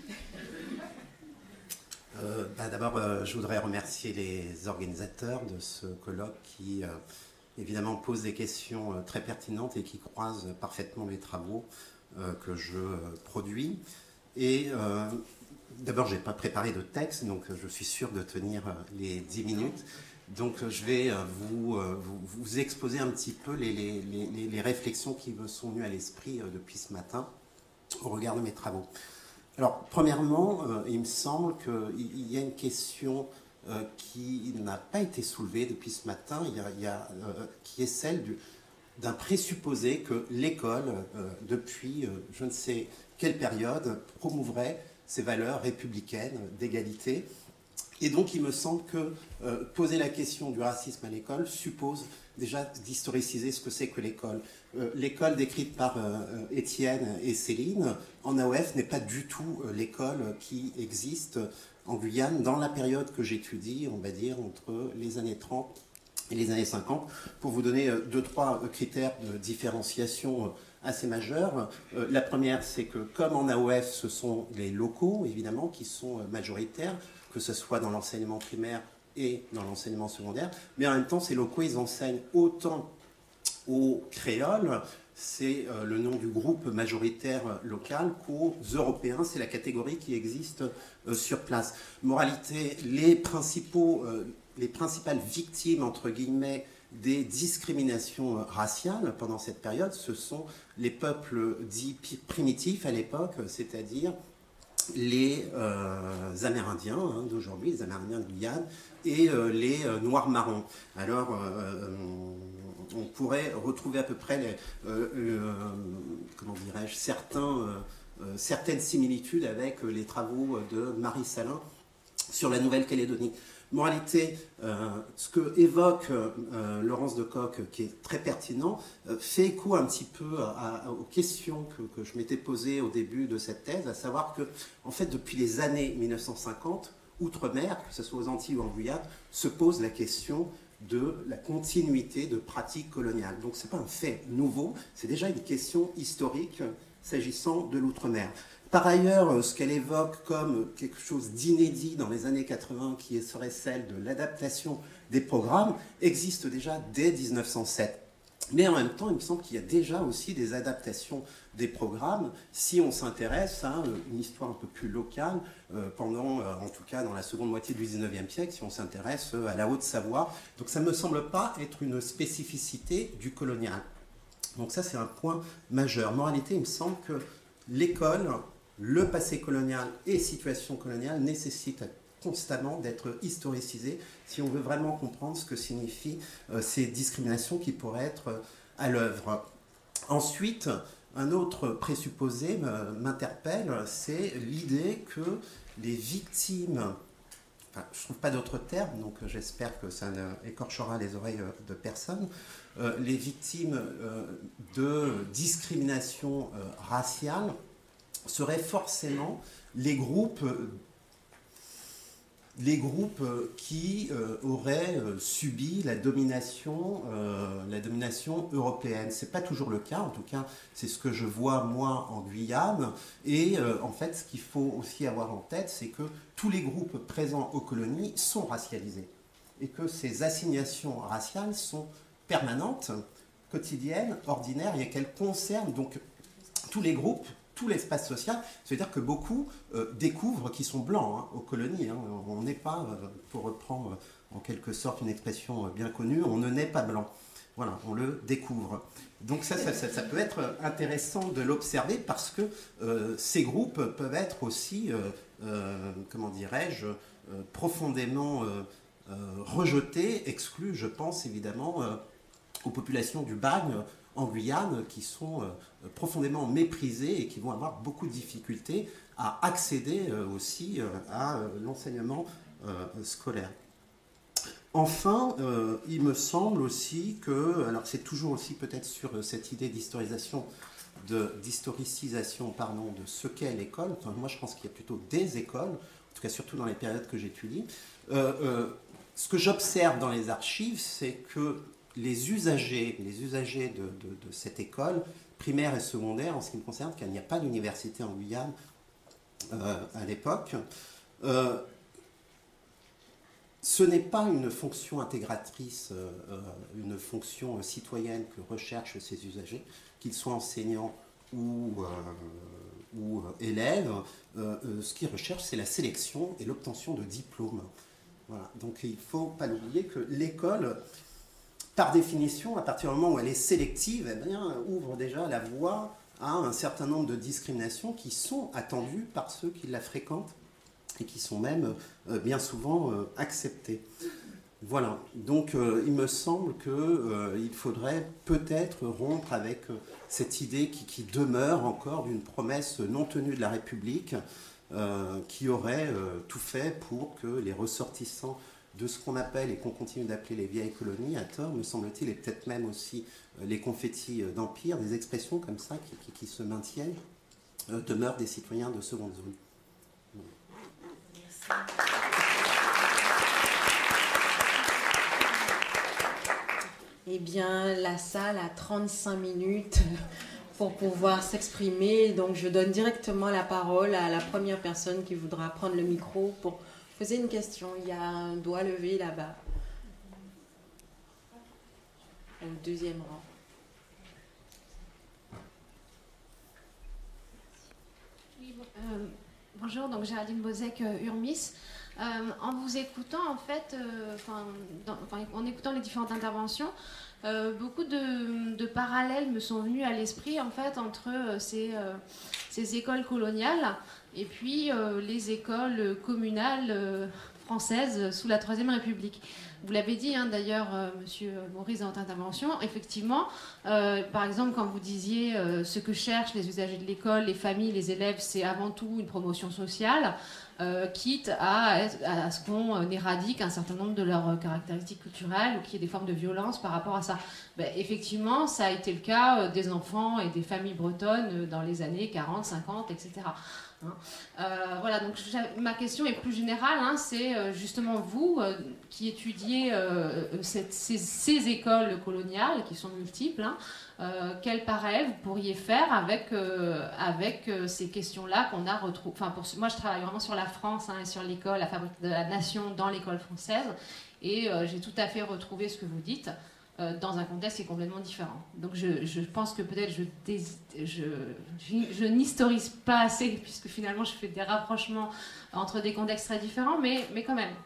Euh, bah, d'abord, euh, je voudrais remercier les organisateurs de ce colloque qui, euh, évidemment, posent des questions euh, très pertinentes et qui croisent parfaitement les travaux euh, que je euh, produis. Et euh, d'abord, je n'ai pas préparé de texte, donc je suis sûr de tenir euh, les dix minutes. Donc je vais vous, vous, vous exposer un petit peu les, les, les, les réflexions qui me sont venues à l'esprit depuis ce matin au regard de mes travaux. Alors premièrement, il me semble qu'il y a une question qui n'a pas été soulevée depuis ce matin, il y a, il y a, qui est celle du, d'un présupposé que l'école, depuis je ne sais quelle période, promouvrait ces valeurs républicaines d'égalité. Et donc, il me semble que euh, poser la question du racisme à l'école suppose déjà d'historiciser ce que c'est que l'école. Euh, l'école décrite par euh, Étienne et Céline en A O F n'est pas du tout euh, l'école qui existe en Guyane dans la période que j'étudie, on va dire, entre les années trente et les années cinquante. Pour vous donner euh, deux, trois euh, critères de différenciation euh, assez majeurs. Euh, la première, c'est que comme en A O F, ce sont les locaux, évidemment, qui sont euh, majoritaires, que ce soit dans l'enseignement primaire et dans l'enseignement secondaire, mais en même temps, ces locaux, ils enseignent autant aux créoles, c'est euh, le nom du groupe majoritaire local, qu'aux Européens, c'est la catégorie qui existe euh, sur place. Moralité, les, principaux, euh, les principales victimes, entre guillemets, des discriminations euh, raciales pendant cette période, ce sont les peuples dits primitifs à l'époque, c'est-à-dire les euh, Amérindiens hein, d'aujourd'hui, les Amérindiens de Guyane, et euh, les euh, Noirs marrons. Alors, euh, on pourrait retrouver à peu près les, euh, euh, comment dirais-je, certains, euh, euh, certaines similitudes avec les travaux de Marie Salin sur la Nouvelle-Calédonie. Moralité, euh, ce que évoque euh, Laurence de Cock, qui est très pertinent, euh, fait écho un petit peu à, à, aux questions que, que je m'étais posées au début de cette thèse, à savoir que, en fait, depuis les années mille neuf cent cinquante, outre-mer, que ce soit aux Antilles ou en Guyane, se pose la question de la continuité de pratiques coloniales. Donc ce n'est pas un fait nouveau, c'est déjà une question historique s'agissant de l'outre-mer. Par ailleurs, ce qu'elle évoque comme quelque chose d'inédit dans les années quatre-vingts, qui serait celle de l'adaptation des programmes, existe déjà dès mille neuf cent sept. Mais en même temps, il me semble qu'il y a déjà aussi des adaptations des programmes si on s'intéresse à une histoire un peu plus locale, euh, pendant, euh, en tout cas dans la seconde moitié du dix-neuvième siècle, si on s'intéresse à la Haute-Savoie. Donc ça ne me semble pas être une spécificité du colonial. Donc ça, c'est un point majeur. Moralité, il me semble que l'école, le passé colonial et situation coloniale nécessitent constamment d'être historicisé si on veut vraiment comprendre ce que signifient euh, ces discriminations qui pourraient être euh, à l'œuvre. Ensuite, un autre présupposé m'interpelle, c'est l'idée que les victimes, enfin, je ne trouve pas d'autre terme, donc j'espère que ça ne écorchera les oreilles de personne, euh, les victimes euh, de discrimination euh, raciale seraient forcément les groupes les groupes qui euh, auraient euh, subi la domination, euh, la domination européenne. Ce n'est pas toujours le cas, en tout cas c'est ce que je vois moi en Guyane. Et euh, en fait ce qu'il faut aussi avoir en tête, c'est que tous les groupes présents aux colonies sont racialisés. Et que ces assignations raciales sont permanentes, quotidiennes, ordinaires, et qu'elles concernent donc tous les groupes, tout l'espace social. C'est-à-dire que beaucoup euh, découvrent qu'ils sont blancs hein, aux colonies. Hein. On n'est pas, euh, pour reprendre euh, en quelque sorte une expression euh, bien connue, on ne naît pas blanc. Voilà, on le découvre. Donc ça, ça, ça, ça peut être intéressant de l'observer parce que euh, ces groupes peuvent être aussi, euh, euh, comment dirais-je, euh, profondément euh, euh, rejetés, exclus, je pense évidemment, euh, aux populations du Bagne, en Guyane, qui sont euh, profondément méprisés et qui vont avoir beaucoup de difficultés à accéder euh, aussi euh, à euh, l'enseignement euh, scolaire. Enfin, euh, il me semble aussi que, alors c'est toujours aussi peut-être sur cette idée d'historisation, de, d'historicisation pardon, de ce qu'est l'école, enfin, moi je pense qu'il y a plutôt des écoles, en tout cas surtout dans les périodes que j'étudie. Euh, euh, ce que j'observe dans les archives, c'est que les usagers, les usagers de, de, de cette école, primaire et secondaire, en ce qui me concerne, car il n'y a pas d'université en Guyane euh, à l'époque, euh, ce n'est pas une fonction intégratrice, euh, une fonction citoyenne que recherchent ces usagers, qu'ils soient enseignants ou, euh, ou élèves. Euh, euh, ce qu'ils recherchent, c'est la sélection et l'obtention de diplômes. Voilà. Donc il ne faut pas l'oublier que l'école, par définition, à partir du moment où elle est sélective, eh bien, ouvre déjà la voie à un certain nombre de discriminations qui sont attendues par ceux qui la fréquentent et qui sont même euh, bien souvent euh, acceptées. Voilà, donc euh, il me semble qu'il euh, faudrait peut-être rompre avec euh, cette idée qui, qui demeure encore d'une promesse non tenue de la République euh, qui aurait euh, tout fait pour que les ressortissants de ce qu'on appelle et qu'on continue d'appeler les vieilles colonies, à tort, me semble-t-il, et peut-être même aussi euh, les confettis d'empire, des expressions comme ça qui, qui, qui se maintiennent, euh, demeurent des citoyens de seconde zone. Eh bien, la salle a trente-cinq minutes pour pouvoir s'exprimer. Donc, je donne directement la parole à la première personne qui voudra prendre le micro pour poser une question. Il y a un doigt levé là-bas. Au deuxième rang. Oui, bon, euh, bonjour, donc Géraldine Bozek, euh, Urmis. Euh, en vous écoutant, en fait, euh, dans, enfin, en écoutant les différentes interventions, euh, beaucoup de, de parallèles me sont venus à l'esprit, en fait, entre euh, ces, euh, ces écoles coloniales et puis euh, les écoles communales euh, françaises sous la Troisième République. vous l'avez dit hein, d'ailleurs, euh, Monsieur Maurice, dans votre intervention, effectivement, euh, par exemple, quand vous disiez euh, ce que cherchent les usagers de l'école, les familles, les élèves, c'est avant tout une promotion sociale, euh, quitte à, à, à ce qu'on éradique un certain nombre de leurs caractéristiques culturelles ou qu'il y ait des formes de violence par rapport à ça. Ben, effectivement, ça a été le cas des enfants et des familles bretonnes dans les années quarante, cinquante, et cetera. Hein. Euh, voilà, donc ma question est plus générale, hein, c'est euh, justement vous euh, qui étudiez euh, cette, ces, ces écoles coloniales qui sont multiples, hein, euh, quel parallèle vous pourriez faire avec, euh, avec euh, ces questions-là qu'on a retrouvées. Enfin, pour, moi je travaille vraiment sur la France hein, et sur l'école, la fabrique de la nation dans l'école française, et euh, j'ai tout à fait retrouvé ce que vous dites dans un contexte qui est complètement différent. Donc je, je pense que peut-être je, dés, je, je, je n'historise pas assez, puisque finalement je fais des rapprochements entre des contextes très différents, mais, mais quand même.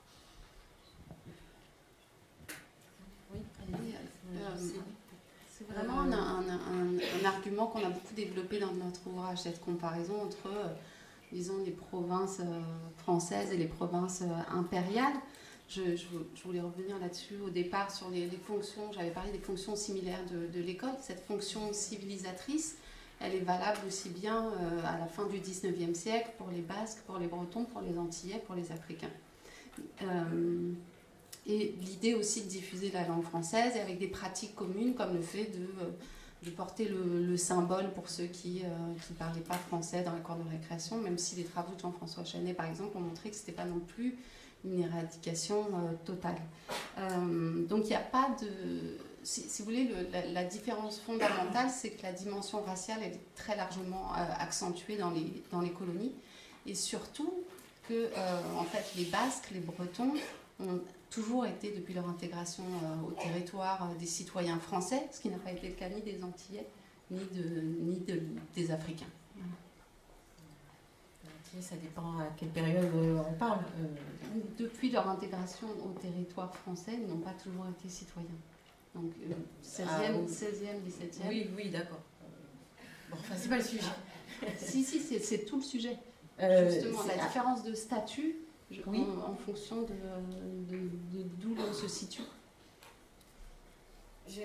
Oui, euh, c'est vraiment un, un, un, un argument qu'on a beaucoup développé dans notre ouvrage, cette comparaison entre, euh, disons, les provinces euh, françaises et les provinces euh, impériales. Je, je, je voulais revenir là-dessus au départ sur les, les fonctions, j'avais parlé des fonctions similaires de, de l'école. Cette fonction civilisatrice, elle est valable aussi bien euh, à la fin du dix-neuvième siècle pour les Basques, pour les Bretons, pour les Antillais, pour les Africains. Euh, et l'idée aussi de diffuser la langue française et avec des pratiques communes comme le fait de, de porter le, le symbole pour ceux qui ne parlaient pas français dans les cours de récréation, même si les travaux de Jean-François Chanet, par exemple, ont montré que ce n'était pas non plus une éradication euh, totale. Euh, donc il n'y a pas de... Si, si vous voulez, le, la, la différence fondamentale, c'est que la dimension raciale elle est très largement euh, accentuée dans les, dans les colonies, et surtout que euh, en fait, les Basques, les Bretons ont toujours été, depuis leur intégration euh, au territoire, euh, des citoyens français, ce qui n'a pas été le cas ni des Antillais, ni, de, ni de, des Africains. Voilà. Ça dépend à quelle période on parle. Depuis leur intégration au territoire français, ils n'ont pas toujours été citoyens. Donc euh, seizième, ah, oui. seizième, dix-septième. Oui, oui, d'accord. Bon, enfin, c'est pas le sujet. si, si, c'est, c'est tout le sujet. Euh, Justement, la différence de statut je, oui. en, en fonction de, de, de, de d'où l'on se situe. Je...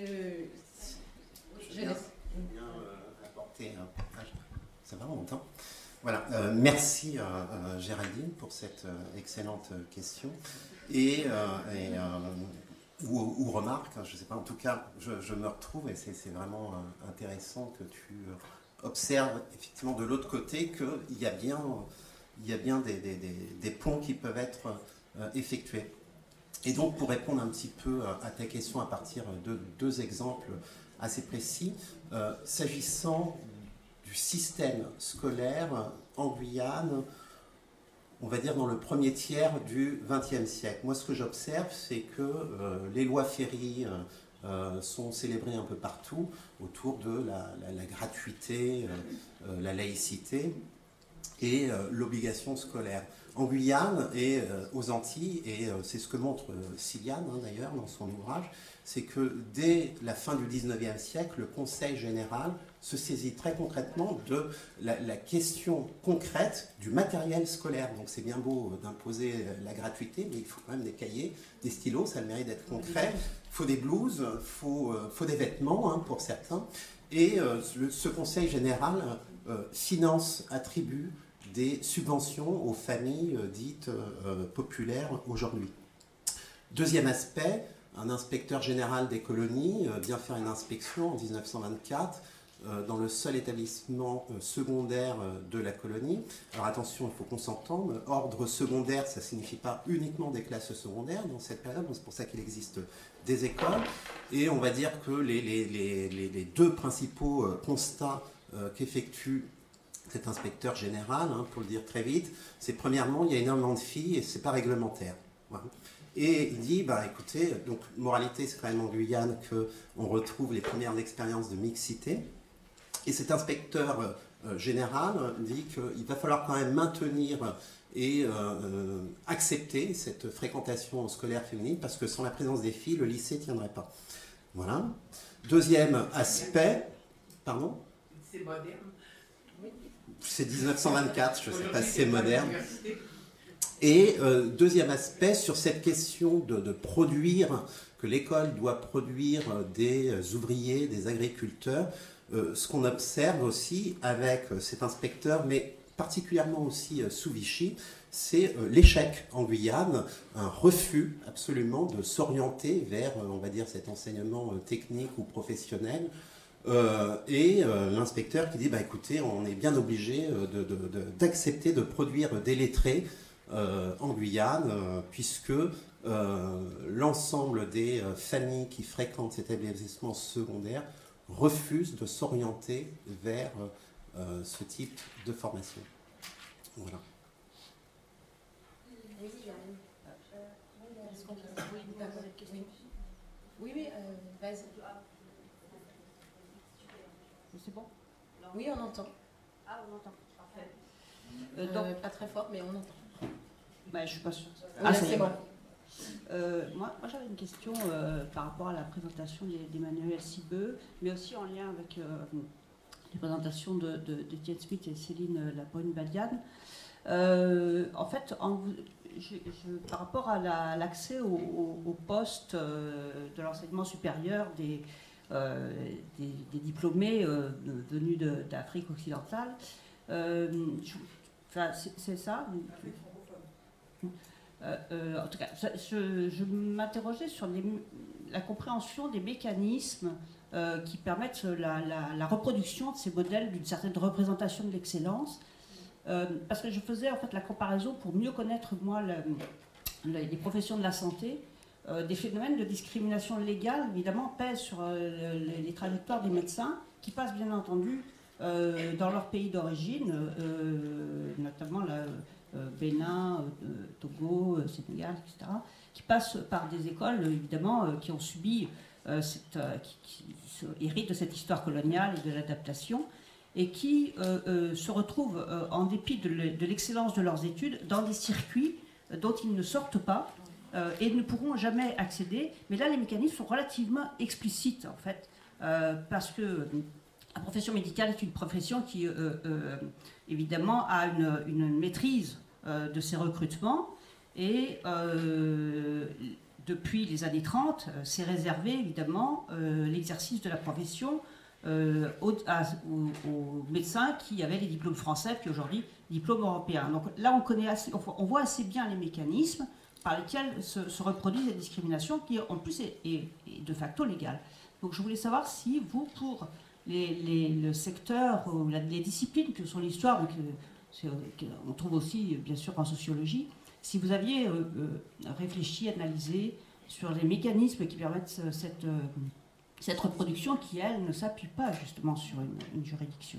Je vais bien euh, apporter un... Ça va, on entend ? Voilà, euh, merci euh, euh, Géraldine pour cette euh, excellente question et, euh, et euh, ou, ou remarque, je ne sais pas, en tout cas je, je me retrouve et c'est, c'est vraiment euh, intéressant que tu euh, observes effectivement de l'autre côté qu'il y a bien, il y a bien des, des, des, des ponts qui peuvent être euh, effectués. Et donc pour répondre un petit peu à ta question à partir de deux exemples assez précis, euh, s'agissant du système scolaire en Guyane, on va dire dans le premier tiers du vingtième siècle. Moi, ce que j'observe, c'est que euh, les lois Ferry euh, euh, sont célébrées un peu partout autour de la, la, la gratuité, euh, euh, la laïcité et euh, l'obligation scolaire. En Guyane et euh, aux Antilles, et euh, c'est ce que montre euh, Siliane hein, d'ailleurs dans son ouvrage, c'est que dès la fin du dix-neuvième siècle, le Conseil général se saisit très concrètement de la, la question concrète du matériel scolaire. Donc c'est bien beau d'imposer la gratuité, mais il faut quand même des cahiers, des stylos, ça a le mérite d'être concret. Il faut des blouses, il faut, euh, faut des vêtements hein, pour certains. Et euh, le, ce Conseil général euh, finance, attribue des subventions aux familles euh, dites euh, populaires aujourd'hui. Deuxième aspect, un inspecteur général des colonies euh, vient faire une inspection en dix-neuf cent vingt-quatre euh, dans le seul établissement euh, secondaire euh, de la colonie. Alors attention, il faut qu'on s'entende, ordre secondaire, ça ne signifie pas uniquement des classes secondaires dans cette période, c'est pour ça qu'il existe des écoles, et on va dire que les, les, les, les, les deux principaux euh, constats euh, qu'effectue cet inspecteur général, hein, pour le dire très vite, c'est premièrement, il y a énormément de filles et c'est pas réglementaire. Voilà. Et il dit, bah, écoutez, donc moralité, c'est quand même en Guyane qu'on retrouve les premières expériences de mixité. Et cet inspecteur euh, général dit qu'il va falloir quand même maintenir et euh, accepter cette fréquentation scolaire féminine parce que sans la présence des filles, le lycée ne tiendrait pas. Voilà. Deuxième aspect, pardon ? C'est moderne. C'est dix-neuf cent vingt-quatre, je ne sais pas si c'est moderne. Et euh, deuxième aspect, sur cette question de, de produire, que l'école doit produire des ouvriers, des agriculteurs, euh, ce qu'on observe aussi avec cet inspecteur, mais particulièrement aussi euh, sous Vichy, c'est euh, l'échec en Guyane, un refus absolument de s'orienter vers, euh, on va dire, cet enseignement euh, technique ou professionnel. Euh, et euh, l'inspecteur qui dit, bah, écoutez, on est bien obligé euh, de, de, de, d'accepter de produire des lettrés euh, en Guyane, euh, puisque euh, l'ensemble des euh, familles qui fréquentent cet établissement secondaire refusent de s'orienter vers euh, ce type de formation. Voilà. Oui, oui, euh, vas-y. C'est bon? Oui, on entend. Ah, on entend. Parfait. Euh, donc, pas très fort, mais on entend. Bah, je suis pas sûre. Ah, c'est bon. Euh, moi, moi j'avais une question euh, par rapport à la présentation d'Emmanuel Sibeux, mais aussi en lien avec euh, les présentations de, de, de Étienne Smith et Céline Lapogne-Badian. Euh, en fait, en, je, je, par rapport à l'accès la, au, au, au poste euh, de l'enseignement supérieur des, euh, des, des diplômés euh, venus d'Afrique occidentale, euh, enfin, c'est ça. Euh, euh, en tout cas, je, je m'interrogeais sur les, la compréhension des mécanismes euh, qui permettent la, la, la reproduction de ces modèles d'une certaine représentation de l'excellence. Euh, parce que je faisais en fait la comparaison pour mieux connaître moi le, le, les professions de la santé. Euh, des phénomènes de discrimination légale évidemment pèsent sur euh, les, les trajectoires des médecins qui passent bien entendu euh, dans leur pays d'origine, euh, notamment la Euh, Bénin, euh, Togo, euh, Sénégal, et cetera, qui passent par des écoles, évidemment, euh, qui ont subi, euh, cette, euh, qui, qui héritent de cette histoire coloniale et de l'adaptation, et qui euh, euh, se retrouvent, euh, en dépit de l'excellence de leurs études, dans des circuits euh, dont ils ne sortent pas euh, et ne pourront jamais accéder. Mais là, les mécanismes sont relativement explicites, en fait, euh, parce que la profession médicale est une profession qui, euh, euh, évidemment, a une, une maîtrise euh, de ses recrutements et, euh, depuis les années trente, euh, c'est réservé, évidemment, euh, l'exercice de la profession euh, aux, à, aux, aux médecins qui avaient les diplômes français, puis aujourd'hui, diplômes européens. Donc là, on, connaît assez, on voit assez bien les mécanismes par lesquels se, se reproduisent les discriminations, qui, en plus, est, est, est de facto légale. Donc je voulais savoir si vous, pour Les, les, le secteur, les disciplines que sont l'histoire, on trouve aussi bien sûr en sociologie, si vous aviez euh, réfléchi, analysé sur les mécanismes qui permettent cette, cette reproduction qui, elle, ne s'appuie pas justement sur une, une juridiction.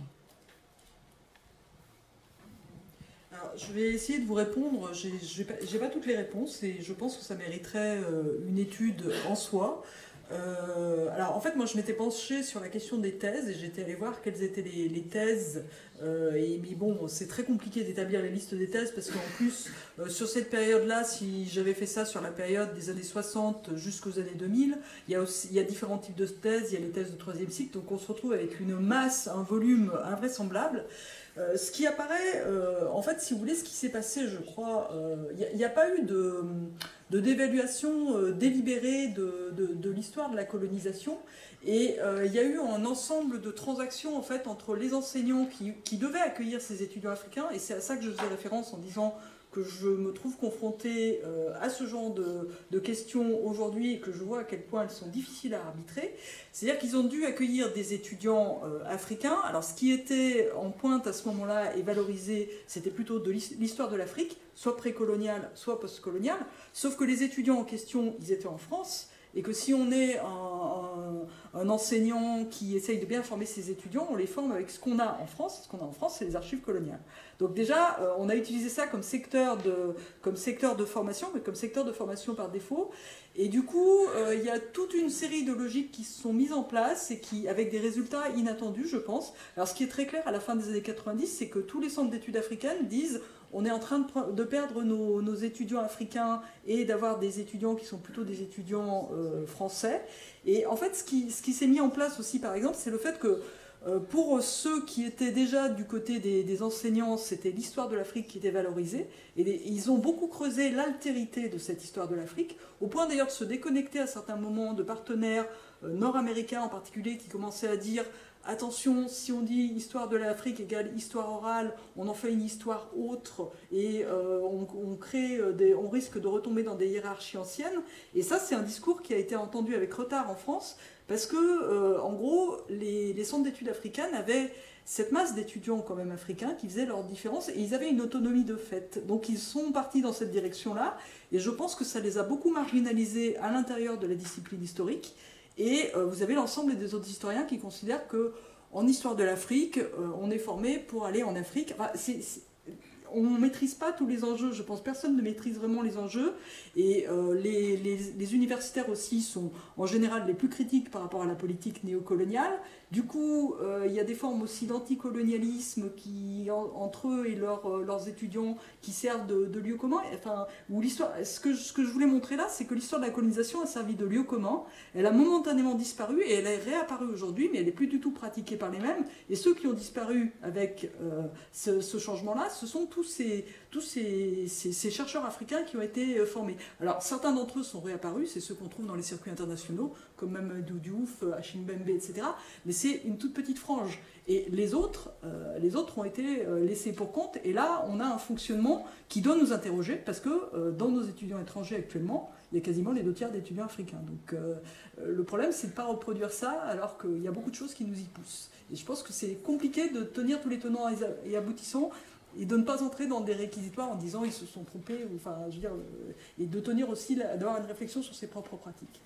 Alors, je vais essayer de vous répondre, je n'ai pas, pas toutes les réponses et je pense que ça mériterait euh, une étude en soi. Euh, alors en fait moi je m'étais penchée sur la question des thèses et j'étais allée voir quelles étaient les, les thèses euh, et mais bon c'est très compliqué d'établir les listes des thèses parce qu'en plus euh, sur cette période là si j'avais fait ça sur la période des années soixante jusqu'aux années deux mille il y a aussi il y a différents types de thèses, il y a les thèses de troisième cycle donc on se retrouve avec une masse, un volume invraisemblable. Euh, ce qui apparaît, euh, en fait, si vous voulez, ce qui s'est passé, je crois, il n'y a, a pas eu de, de d'évaluation euh, délibérée de, de, de l'histoire de la colonisation, et il euh, y a eu un ensemble de transactions en fait entre les enseignants qui, qui devaient accueillir ces étudiants africains, et c'est à ça que je faisais référence en disant que je me trouve confrontée euh, à ce genre de, de questions aujourd'hui et que je vois à quel point elles sont difficiles à arbitrer. C'est-à-dire qu'ils ont dû accueillir des étudiants euh, africains. Alors ce qui était en pointe à ce moment-là et valorisé, c'était plutôt de l'histoire de l'Afrique, soit précoloniale, soit postcoloniale, sauf que les étudiants en question, ils étaient en France, et que si on est un, un, un enseignant qui essaye de bien former ses étudiants, on les forme avec ce qu'on a en France. Ce qu'on a en France, c'est les archives coloniales. Donc déjà, euh, on a utilisé ça comme secteur, de, comme secteur de formation, mais comme secteur de formation par défaut. Et du coup, euh, il y a toute une série de logiques qui se sont mises en place et qui, avec des résultats inattendus, je pense. Alors ce qui est très clair à la fin des années quatre-vingt-dix, c'est que tous les centres d'études africaines disent on est en train de, de perdre nos, nos étudiants africains et d'avoir des étudiants qui sont plutôt des étudiants euh, français. Et en fait, ce qui, ce qui s'est mis en place aussi, par exemple, c'est le fait que Euh, pour ceux qui étaient déjà du côté des, des enseignants, c'était l'histoire de l'Afrique qui était valorisée. Et les, ils ont beaucoup creusé l'altérité de cette histoire de l'Afrique, au point d'ailleurs de se déconnecter à certains moments de partenaires euh, nord-américains en particulier qui commençaient à dire attention, si on dit histoire de l'Afrique égale histoire orale, on en fait une histoire autre et euh, on, on, crée des, on risque de retomber dans des hiérarchies anciennes. Et ça, c'est un discours qui a été entendu avec retard en France parce que, euh, en gros, les, les centres d'études africaines avaient cette masse d'étudiants quand même africains qui faisaient leurs différences et ils avaient une autonomie de fait. Donc ils sont partis dans cette direction-là et je pense que ça les a beaucoup marginalisés à l'intérieur de la discipline historique. Et euh, vous avez l'ensemble des autres historiens qui considèrent qu'en histoire de l'Afrique, euh, on est formé pour aller en Afrique. Enfin, c'est, c'est, on ne maîtrise pas tous les enjeux, je pense que personne ne maîtrise vraiment les enjeux. Et euh, les, les, les universitaires aussi sont en général les plus critiques par rapport à la politique néocoloniale. Du coup, euh, il y a des formes aussi d'anticolonialisme qui, en, entre eux et leur, euh, leurs étudiants qui servent de, de lieu commun. Enfin, où l'histoire, ce, que, ce que je voulais montrer là, c'est que l'histoire de la colonisation a servi de lieu commun. Elle a momentanément disparu et elle est réapparue aujourd'hui, mais elle n'est plus du tout pratiquée par les mêmes. Et ceux qui ont disparu avec euh, ce, ce changement-là, ce sont tous, ces, tous ces, ces, ces chercheurs africains qui ont été euh, formés. Alors, certains d'entre eux sont réapparus, c'est ceux qu'on trouve dans les circuits internationaux, comme même Diouf, Achim Bembe, et cetera. Mais c'est une toute petite frange. Et les autres, euh, les autres ont été euh, laissés pour compte. Et là, on a un fonctionnement qui doit nous interroger, parce que euh, dans nos étudiants étrangers actuellement, il y a quasiment les deux tiers d'étudiants africains. Donc euh, le problème, c'est de ne pas reproduire ça, alors qu'il y a beaucoup de choses qui nous y poussent. Et je pense que c'est compliqué de tenir tous les tenants et aboutissants, et de ne pas entrer dans des réquisitoires en disant ils se sont trompés, ou, enfin, je veux dire, euh, et de tenir aussi, d'avoir une réflexion sur ses propres pratiques.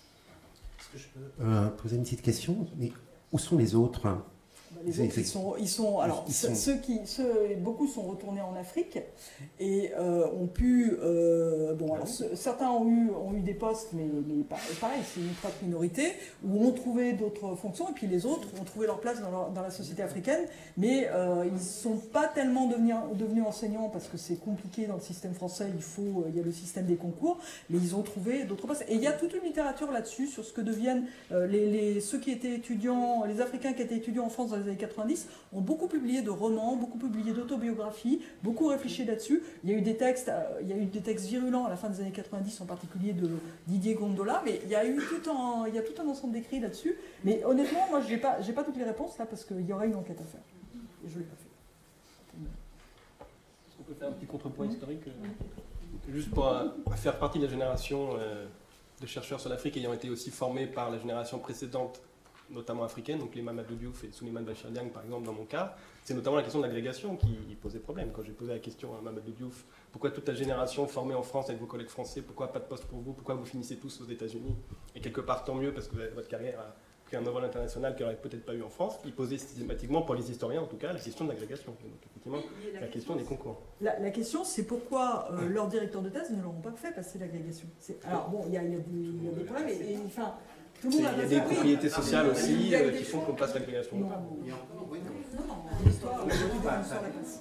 Est-ce que je peux euh, poser une petite question? Mais où sont les autres? Bah, les autres, ils sont, ils sont, alors, ils sont... Ceux qui, ceux, beaucoup sont retournés en Afrique et euh, ont pu, euh, bon, alors, ce, certains ont eu, ont eu des postes, mais, mais pareil, c'est une ultra minorité, où ont trouvé d'autres fonctions, et puis les autres ont trouvé leur place dans, leur, dans la société africaine, mais euh, ils ne sont pas tellement devenus, devenus enseignants, parce que c'est compliqué dans le système français, il faut, il y a le système des concours, mais ils ont trouvé d'autres postes. Et il y a toute une littérature là-dessus, sur ce que deviennent euh, les, les, ceux qui étaient étudiants, les Africains qui étaient étudiants en France dans les années quatre-vingt-dix, ont beaucoup publié de romans, beaucoup publié d'autobiographies, beaucoup réfléchi là-dessus. Il y a eu des textes, il y a eu des textes virulents à la fin des années quatre-vingt-dix, en particulier de Didier Gondola, mais il y a eu tout un, il y a tout un ensemble d'écrits là-dessus. Mais honnêtement, moi, je n'ai pas, j'ai pas toutes les réponses là, parce qu'il y aurait une enquête à faire. Et je ne l'ai pas fait. Est-ce qu'on peut faire un petit contrepoint historique euh, juste pour euh, faire partie de la génération euh, de chercheurs sur l'Afrique ayant été aussi formés par la génération précédente, notamment africaine, donc les Mamadou Diouf et Souleymane Bachir Diagne par exemple dans mon cas, c'est notamment la question de l'agrégation qui posait problème. Quand j'ai posé la question à Mamadou Diouf, pourquoi toute la génération formée en France avec vos collègues français, pourquoi pas de poste pour vous, pourquoi vous finissez tous aux États-Unis? Et quelque part tant mieux parce que votre carrière a pris un envol international qu'il n'aurait peut-être pas eu en France. Il posait systématiquement, pour les historiens en tout cas, la question de l'agrégation. Donc effectivement, la, la question des concours. La, la question, c'est pourquoi euh, leurs directeurs de thèse ne l'auront pas fait passer l'agrégation. Alors bon, il y, y a des problèmes, et, et enfin... Il y a des propriétés sociales aussi euh, qui font qu'on passe l'agrégation. Non, non, l'histoire, l'histoire la passe.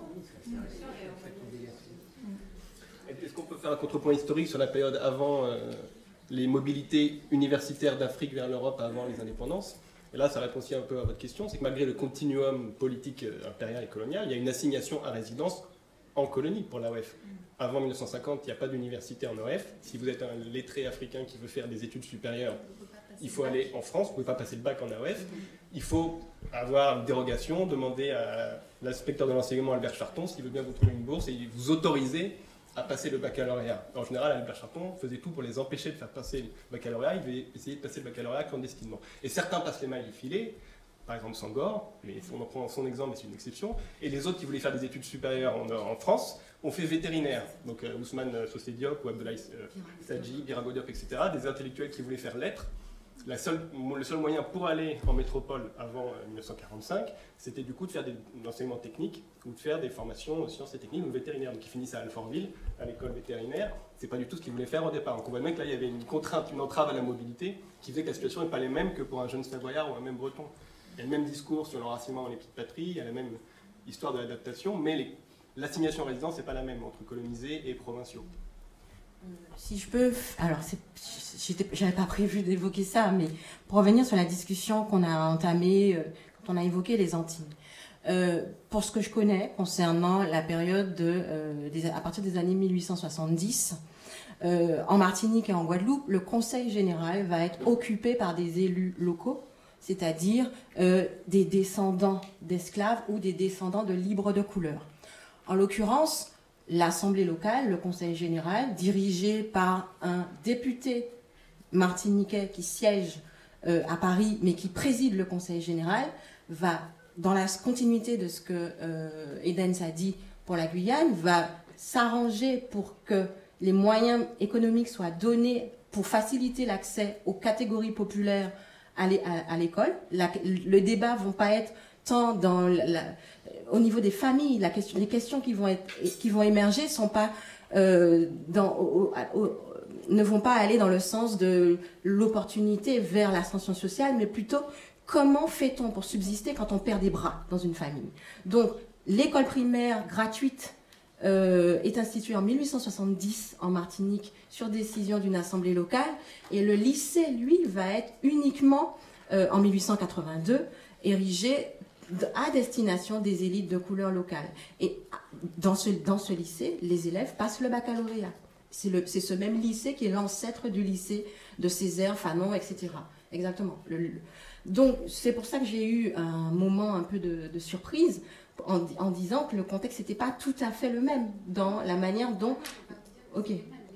Est-ce qu'on peut faire un contrepoint historique sur la période avant euh, les mobilités universitaires d'Afrique vers l'Europe avant les indépendances? Et là, ça répond aussi un peu à votre question, c'est que malgré le continuum politique euh, impérial et colonial, il y a une assignation à résidence en colonie pour l'A O F. Avant mille neuf cent cinquante, il n'y a pas d'université en O F. Si vous êtes un lettré africain qui veut faire des études supérieures, il faut aller en France, vous ne pouvez pas passer le bac en A O F. Il faut avoir une dérogation, demander à l'inspecteur de l'enseignement Albert Charton s'il veut bien vous trouver une bourse et vous autoriser à passer le baccalauréat. En général, Albert Charton faisait tout pour les empêcher de faire passer le baccalauréat, il devait essayer de passer le baccalauréat clandestinement. Et certains passent les mailles du filet, par exemple Sangor, mais on en prend son exemple, mais c'est une exception, et les autres qui voulaient faire des études supérieures en, en France ont fait vétérinaire, donc euh, Ousmane Sosé Diop ou Abdoulaye euh, Sadji, Birago Diop, et cetera, des intellectuels qui voulaient faire lettres. La seule, le seul moyen pour aller en métropole avant euh, mille neuf cent quarante-cinq, c'était du coup de faire des enseignements techniques ou de faire des formations en sciences et techniques ou vétérinaires. Donc ils finissaient à Alfortville, à l'école vétérinaire. C'est pas du tout ce qu'ils voulaient faire au départ. Donc on voit bien que là il y avait une contrainte, une entrave à la mobilité qui faisait que la situation n'est pas la même que pour un jeune Savoyard ou un même Breton. Il y a le même discours sur l'enracinement dans les petites patries, il y a la même histoire de l'adaptation, mais les, l'assignation à résidence n'est pas la même entre colonisés et provinciaux. Si je peux, alors j'avais pas prévu d'évoquer ça, mais pour revenir sur la discussion qu'on a entamée, On a évoqué les Antilles. Euh, pour ce que je connais concernant la période de, euh, des, à partir des années mille huit cent soixante-dix, euh, en Martinique et en Guadeloupe, le Conseil général va être occupé par des élus locaux, c'est-à-dire euh, des descendants d'esclaves ou des descendants de libres de couleur. En l'occurrence, l'Assemblée locale, le Conseil général, dirigé par un député martiniquais qui siège euh, à Paris, mais qui préside le Conseil général, va, dans la continuité de ce que euh, Edens a dit pour la Guyane, va s'arranger pour que les moyens économiques soient donnés pour faciliter l'accès aux catégories populaires à l'école. La, le débat ne va pas être tant dans la, la, au niveau des familles. La question, les questions qui vont, être, qui vont émerger sont pas, euh, dans, au, au, ne vont pas aller dans le sens de l'opportunité vers l'ascension sociale, mais plutôt comment fait-on pour subsister quand on perd des bras dans une famille. Donc, l'école primaire gratuite euh, est instituée en mille huit cent soixante-dix en Martinique sur décision d'une assemblée locale, et le lycée, lui, va être uniquement, euh, en mille huit cent quatre-vingt-deux, érigé à destination des élites de couleur locale. Et dans ce, dans ce lycée, les élèves passent le baccalauréat. C'est, le, c'est ce même lycée qui est l'ancêtre du lycée de Césaire, Fanon, et cetera. Exactement. Le, le, donc, c'est pour ça que j'ai eu un moment un peu de, de surprise en, en disant que le contexte n'était pas tout à fait le même dans la manière dont... Ok.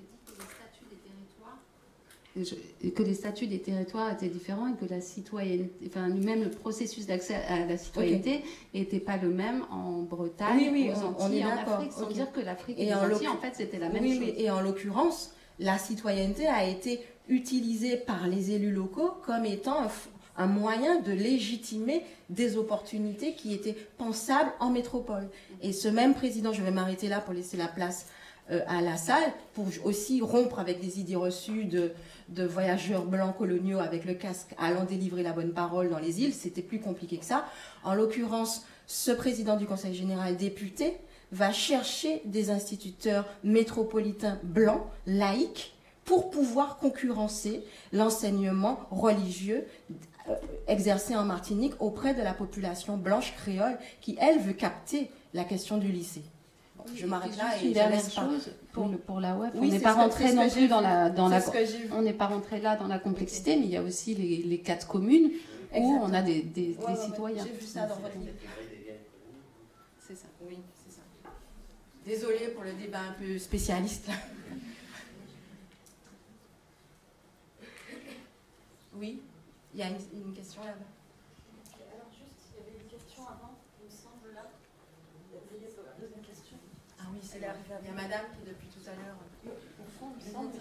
Que les statuts des territoires étaient différents et que la citoyenneté, enfin, même le processus d'accès à la citoyenneté n'était okay. pas le même en Bretagne, oui, oui, aux on, on est en d'accord. Afrique, sans okay. dire que l'Afrique et, et les Antilles, en fait, c'était la même oui, chose. Oui, et en l'occurrence, la citoyenneté a été utilisée par les élus locaux comme étant un, un moyen de légitimer des opportunités qui étaient pensables en métropole. Et ce même président, je vais m'arrêter là pour laisser la place euh, à la salle, pour aussi rompre avec des idées reçues de, de voyageurs blancs coloniaux avec le casque allant délivrer la bonne parole dans les îles. C'était plus compliqué que ça. En l'occurrence, ce président du Conseil général député va chercher des instituteurs métropolitains blancs, laïcs, pour pouvoir concurrencer l'enseignement religieux euh, exercé en Martinique auprès de la population blanche créole qui, elle, veut capter la question du lycée. Bon, je m'arrête là et une dernière chose pour, le, pour la web. Oui, on n'est pas rentré non plus dans la, dans la, on n'est pas rentré là dans la complexité, okay. mais il y a aussi les, les quatre communes Exactement. Où on a des, des, ouais, des ouais, citoyens. J'ai vu ça dans votre livre. C'est ça, oui, c'est ça. Désolée pour le débat un peu spécialiste. Oui, il y a une, une question là-bas. Alors juste, il y avait une question avant, il me semble là. Il y avait une question. Ah oui, c'est là. Il y a madame qui depuis tout à l'heure. Au fond, il me semble.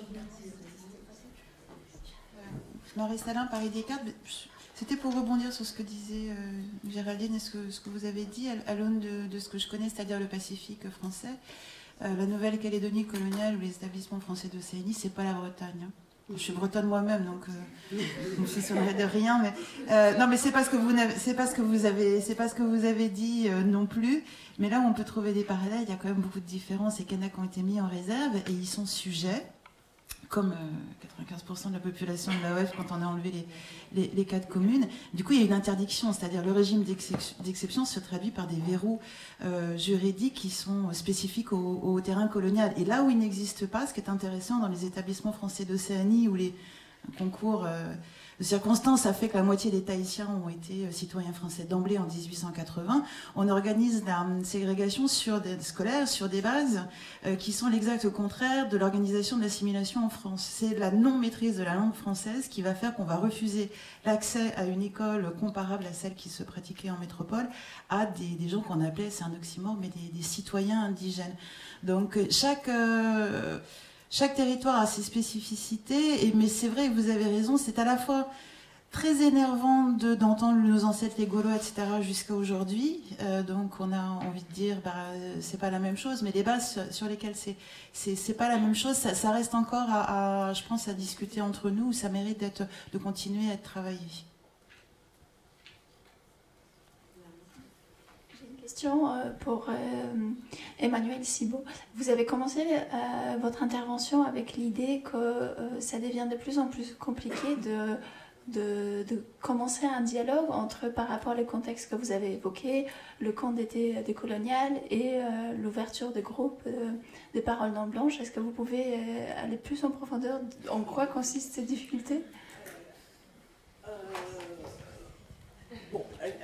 Marie Salin, Paris Descartes. C'était pour rebondir sur ce que disait euh, Géraldine et ce que, ce que vous avez dit à, à l'aune de, de ce que je connais, c'est-à-dire le Pacifique français. Euh, la Nouvelle-Calédonie coloniale ou les établissements français d'Océanie, c'est pas la Bretagne. Hein. Je suis bretonne moi-même, donc euh, je me souviendrai de rien. Mais euh, non, mais c'est pas ce que vous n'avez, c'est pas ce que vous avez, c'est pas ce que vous avez dit euh, non plus. Mais là où on peut trouver des parallèles, il y a quand même beaucoup de différences. Et qu'il y en a qui ont été mis en réserve et ils sont sujets, comme euh, quatre-vingt-quinze pour cent de la population de l'A O F quand on a enlevé les, les, les quatre communes. Du coup, il y a une interdiction, c'est-à-dire le régime d'exception se traduit par des verrous euh, juridiques qui sont spécifiques au, au terrain colonial. Et là où il n'existe pas, ce qui est intéressant dans les établissements français d'Océanie, où les concours euh, de circonstances a fait que la moitié des Tahitiens ont été citoyens français d'emblée en dix-huit cent quatre-vingts, on organise la ségrégation sur des scolaires, sur des bases euh, qui sont l'exact contraire de l'organisation de l'assimilation en France. C'est la non-maîtrise de la langue française qui va faire qu'on va refuser l'accès à une école comparable à celle qui se pratiquait en métropole à des, des gens qu'on appelait, c'est un oxymore, mais des, des citoyens indigènes. Donc chaque... Euh, Chaque territoire a ses spécificités, et, mais c'est vrai que vous avez raison, c'est à la fois très énervant de, d'entendre nos ancêtres les Gaulois, et cetera jusqu'à aujourd'hui. Euh, donc on a envie de dire, bah, c'est pas la même chose, mais les bases sur, sur lesquelles c'est, c'est, c'est pas la même chose, ça, ça reste encore à, à, je pense, à discuter entre nous, ça mérite d'être, de continuer à être travaillé. Pour euh, Emmanuel Cibot. Vous avez commencé euh, votre intervention avec l'idée que euh, ça devient de plus en plus compliqué de de, de commencer un dialogue entre, par rapport au contexte que vous avez évoqué, le camp d'été décolonial et euh, l'ouverture des groupes euh, de paroles non blanches. Est-ce que vous pouvez euh, aller plus en profondeur en quoi consistent ces difficultés? Bon,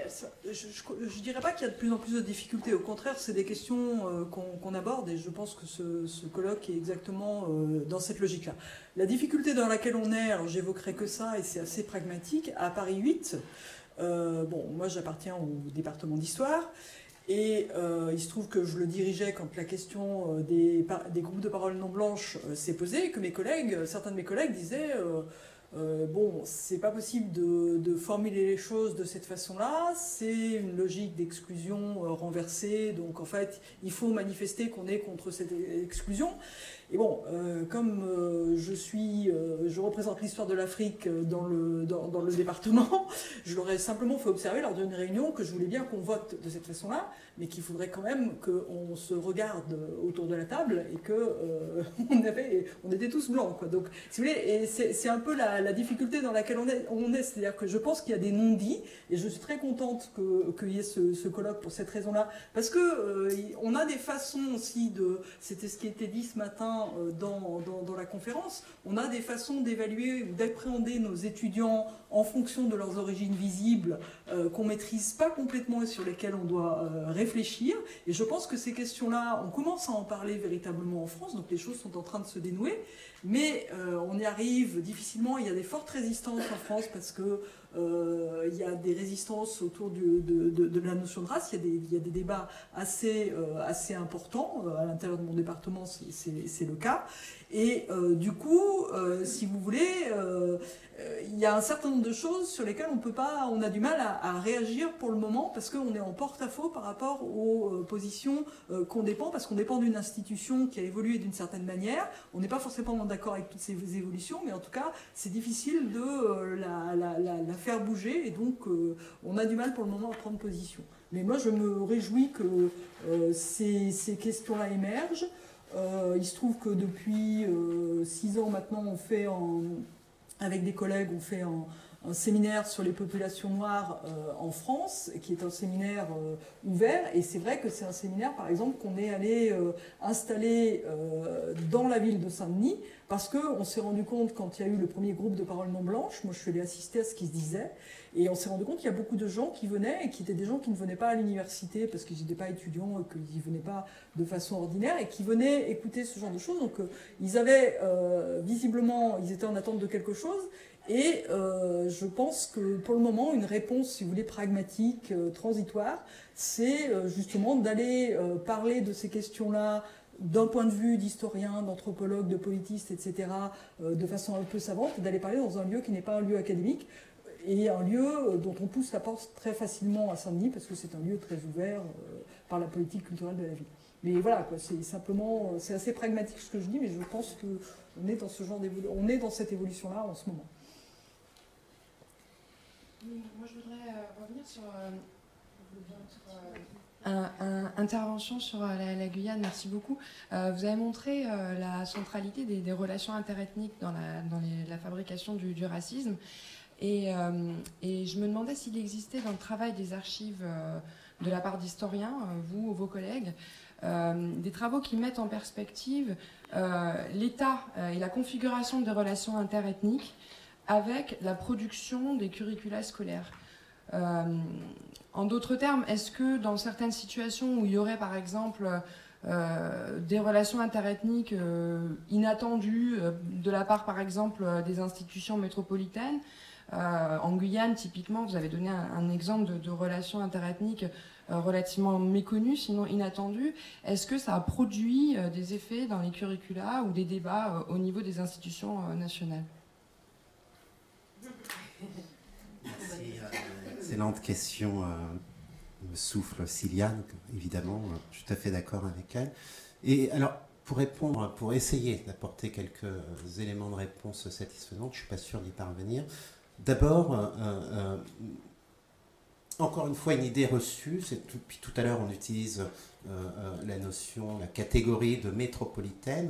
je ne dirais pas qu'il y a de plus en plus de difficultés. Au contraire, c'est des questions euh, qu'on qu'on aborde et je pense que ce, ce colloque est exactement euh, dans cette logique-là. La difficulté dans laquelle on est, alors j'évoquerai que ça et c'est assez pragmatique, à Paris huit, euh, bon, moi j'appartiens au département d'histoire et euh, il se trouve que je le dirigeais quand la question euh, des, des groupes de paroles non blanches euh, s'est posée et que mes collègues, certains de mes collègues disaient... Euh, Euh, bon, c'est pas possible de, de formuler les choses de cette façon-là, c'est une logique d'exclusion euh, renversée, donc en fait, il faut manifester qu'on est contre cette exclusion. Et bon, euh, comme euh, je suis, euh, je représente l'histoire de l'Afrique dans le, dans, dans le département, je leur ai simplement fait observer lors d'une réunion que je voulais bien qu'on vote de cette façon-là, mais qu'il faudrait quand même qu'on se regarde autour de la table et que euh, on, avait, on était tous blancs, quoi. Donc, si vous voulez, et c'est, c'est un peu la, la difficulté dans laquelle on est, on est, c'est-à-dire que je pense qu'il y a des non-dits, et je suis très contente que, qu'il y ait ce, ce colloque pour cette raison-là, parce que euh, on a des façons aussi de, c'était ce qui était dit ce matin dans, dans, dans la conférence, on a des façons d'évaluer ou d'appréhender nos étudiants en fonction de leurs origines visibles euh, qu'on ne maîtrise pas complètement et sur lesquelles on doit euh, réfléchir. Et je pense que ces questions-là, on commence à en parler véritablement en France, donc les choses sont en train de se dénouer, mais euh, on y arrive difficilement. Il y a des fortes résistances en France parce que euh, il y a des résistances autour du, de, de, de la notion de race. Il y a des, il y a des débats assez, euh, assez importants. Euh, à l'intérieur de mon département, c'est, c'est, c'est le cas. Et euh, du coup, euh, si vous voulez, euh, euh, il y a un certain nombre de choses sur lesquelles on peut pas, on a du mal à, à réagir pour le moment parce qu'on est en porte-à-faux par rapport aux euh, positions euh, qu'on dépend, parce qu'on dépend d'une institution qui a évolué d'une certaine manière. On n'est pas forcément d'accord avec toutes ces évolutions, mais en tout cas, c'est difficile de euh, la, la, la, la faire bouger et donc euh, on a du mal pour le moment à prendre position. Mais moi, je me réjouis que euh, ces, ces questions-là émergent. Euh, il se trouve que depuis euh, six ans maintenant, on fait en, avec des collègues, on fait en, un séminaire sur les populations noires euh, en France, qui est un séminaire euh, ouvert, et c'est vrai que c'est un séminaire, par exemple, qu'on est allé euh, installer euh, dans la ville de Saint-Denis, parce qu'on s'est rendu compte, quand il y a eu le premier groupe de paroles non blanches, moi je suis allée assister à ce qui se disait, et on s'est rendu compte qu'il y a beaucoup de gens qui venaient, et qui étaient des gens qui ne venaient pas à l'université, parce qu'ils n'étaient pas étudiants, et qu'ils ne venaient pas de façon ordinaire, et qui venaient écouter ce genre de choses. Donc euh, ils avaient, euh, visiblement, ils étaient en attente de quelque chose, et euh, je pense que pour le moment, une réponse, si vous voulez, pragmatique, euh, transitoire, c'est euh, justement d'aller euh, parler de ces questions-là d'un point de vue d'historien, d'anthropologue, de politiste, et cetera, euh, de façon un peu savante, d'aller parler dans un lieu qui n'est pas un lieu académique, et un lieu dont on pousse la porte très facilement à Saint-Denis, parce que c'est un lieu très ouvert euh, par la politique culturelle de la ville. Mais voilà, quoi, c'est simplement, c'est assez pragmatique ce que je dis, mais je pense qu'on est dans ce genre d'évolution, on est dans cette évolution-là en ce moment. Moi, je voudrais euh, revenir sur euh, votre euh, un, un, intervention sur euh, la, la Guyane. Merci beaucoup. Euh, vous avez montré euh, la centralité des, des relations interethniques dans la, dans les, la fabrication du, du racisme. Et, euh, et je me demandais s'il existait dans le travail des archives euh, de la part d'historiens, euh, vous ou vos collègues, euh, des travaux qui mettent en perspective euh, l'état euh, et la configuration des relations interethniques avec la production des curricula scolaires. Euh, en d'autres termes, est-ce que dans certaines situations où il y aurait par exemple euh, des relations interethniques euh, inattendues euh, de la part par exemple des institutions métropolitaines, euh, en Guyane typiquement, vous avez donné un, un exemple de, de relations interethniques euh, relativement méconnues, sinon inattendues, est-ce que ça a produit euh, des effets dans les curricula ou des débats euh, au niveau des institutions euh, nationales ? Merci. Euh, excellente question. Euh, me souffle Siliane, évidemment. Euh, je suis tout à fait d'accord avec elle. Et alors, pour répondre, pour essayer d'apporter quelques éléments de réponse satisfaisants, je ne suis pas sûr d'y parvenir. D'abord, euh, euh, encore une fois, une idée reçue. C'est tout, depuis tout à l'heure, on utilise euh, euh, la notion, la catégorie de métropolitaine.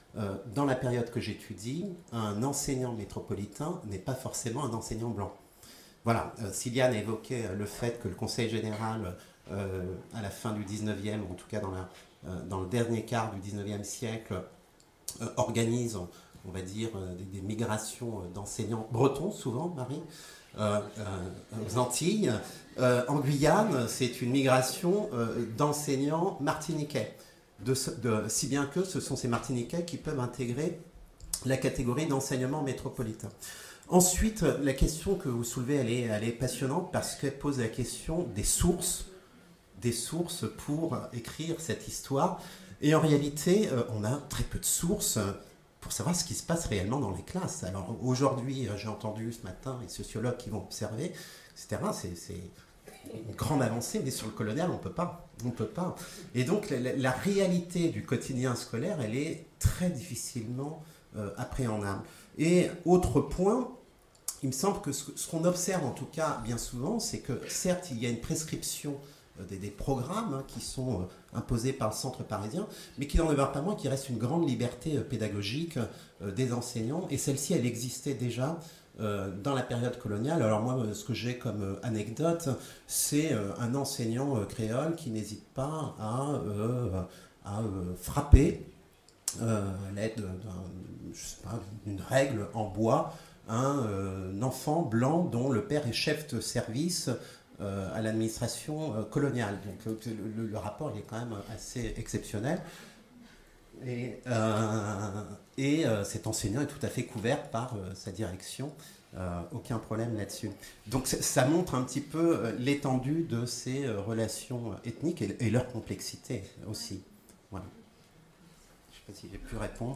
euh, dans la période que j'étudie, un enseignant métropolitain n'est pas forcément un enseignant blanc. Voilà, euh, Sylviane a évoqué le fait que le Conseil général, euh, à la fin du dix-neuvième, en tout cas dans, la, euh, dans le dernier quart du dix-neuvième siècle, euh, organise, on va dire, euh, des, des migrations d'enseignants bretons, souvent, Marie, euh, euh, aux Antilles. Euh, en Guyane, c'est une migration euh, d'enseignants martiniquais. De, de, si bien que ce sont ces Martiniquais qui peuvent intégrer la catégorie d'enseignement métropolitain. Ensuite, la question que vous soulevez, elle est, elle est passionnante parce qu'elle pose la question des sources, des sources pour écrire cette histoire. Et en réalité, euh, on a très peu de sources pour savoir ce qui se passe réellement dans les classes. Alors aujourd'hui, j'ai entendu ce matin les sociologues qui vont observer, et cetera. C'est, c'est une grande avancée, mais sur le colonial, on ne peut pas. On peut pas. Et donc, la, la réalité du quotidien scolaire, elle est très difficilement euh, appréhendable. Et autre point, il me semble que ce, ce qu'on observe, en tout cas, bien souvent, c'est que, certes, il y a une prescription euh, des, des programmes hein, qui sont euh, imposés par le centre parisien, mais qu'il n'en demeure pas moins qu'il reste une grande liberté euh, pédagogique euh, des enseignants, et celle-ci, elle existait déjà Euh, dans la période coloniale. Alors moi, ce que j'ai comme euh, anecdote, c'est euh, un enseignant euh, créole qui n'hésite pas à, euh, à euh, frapper euh, à l'aide d'un, je sais pas, d'une règle en bois un, euh, un enfant blanc dont le père est chef de service euh, à l'administration euh, coloniale. Donc le, le, le rapport il est quand même assez exceptionnel. Et, euh, et euh, cet enseignant est tout à fait couvert par euh, sa direction, euh, aucun problème là-dessus. Donc ça montre un petit peu euh, l'étendue de ces euh, relations ethniques et, et leur complexité aussi. Voilà. Je ne sais pas si j'ai pu répondre.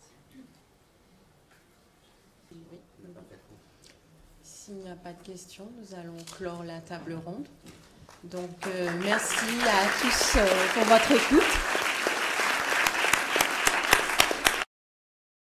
Oui. S'il n'y a pas de questions, nous allons clore la table ronde. Donc euh, merci à tous euh, pour votre écoute.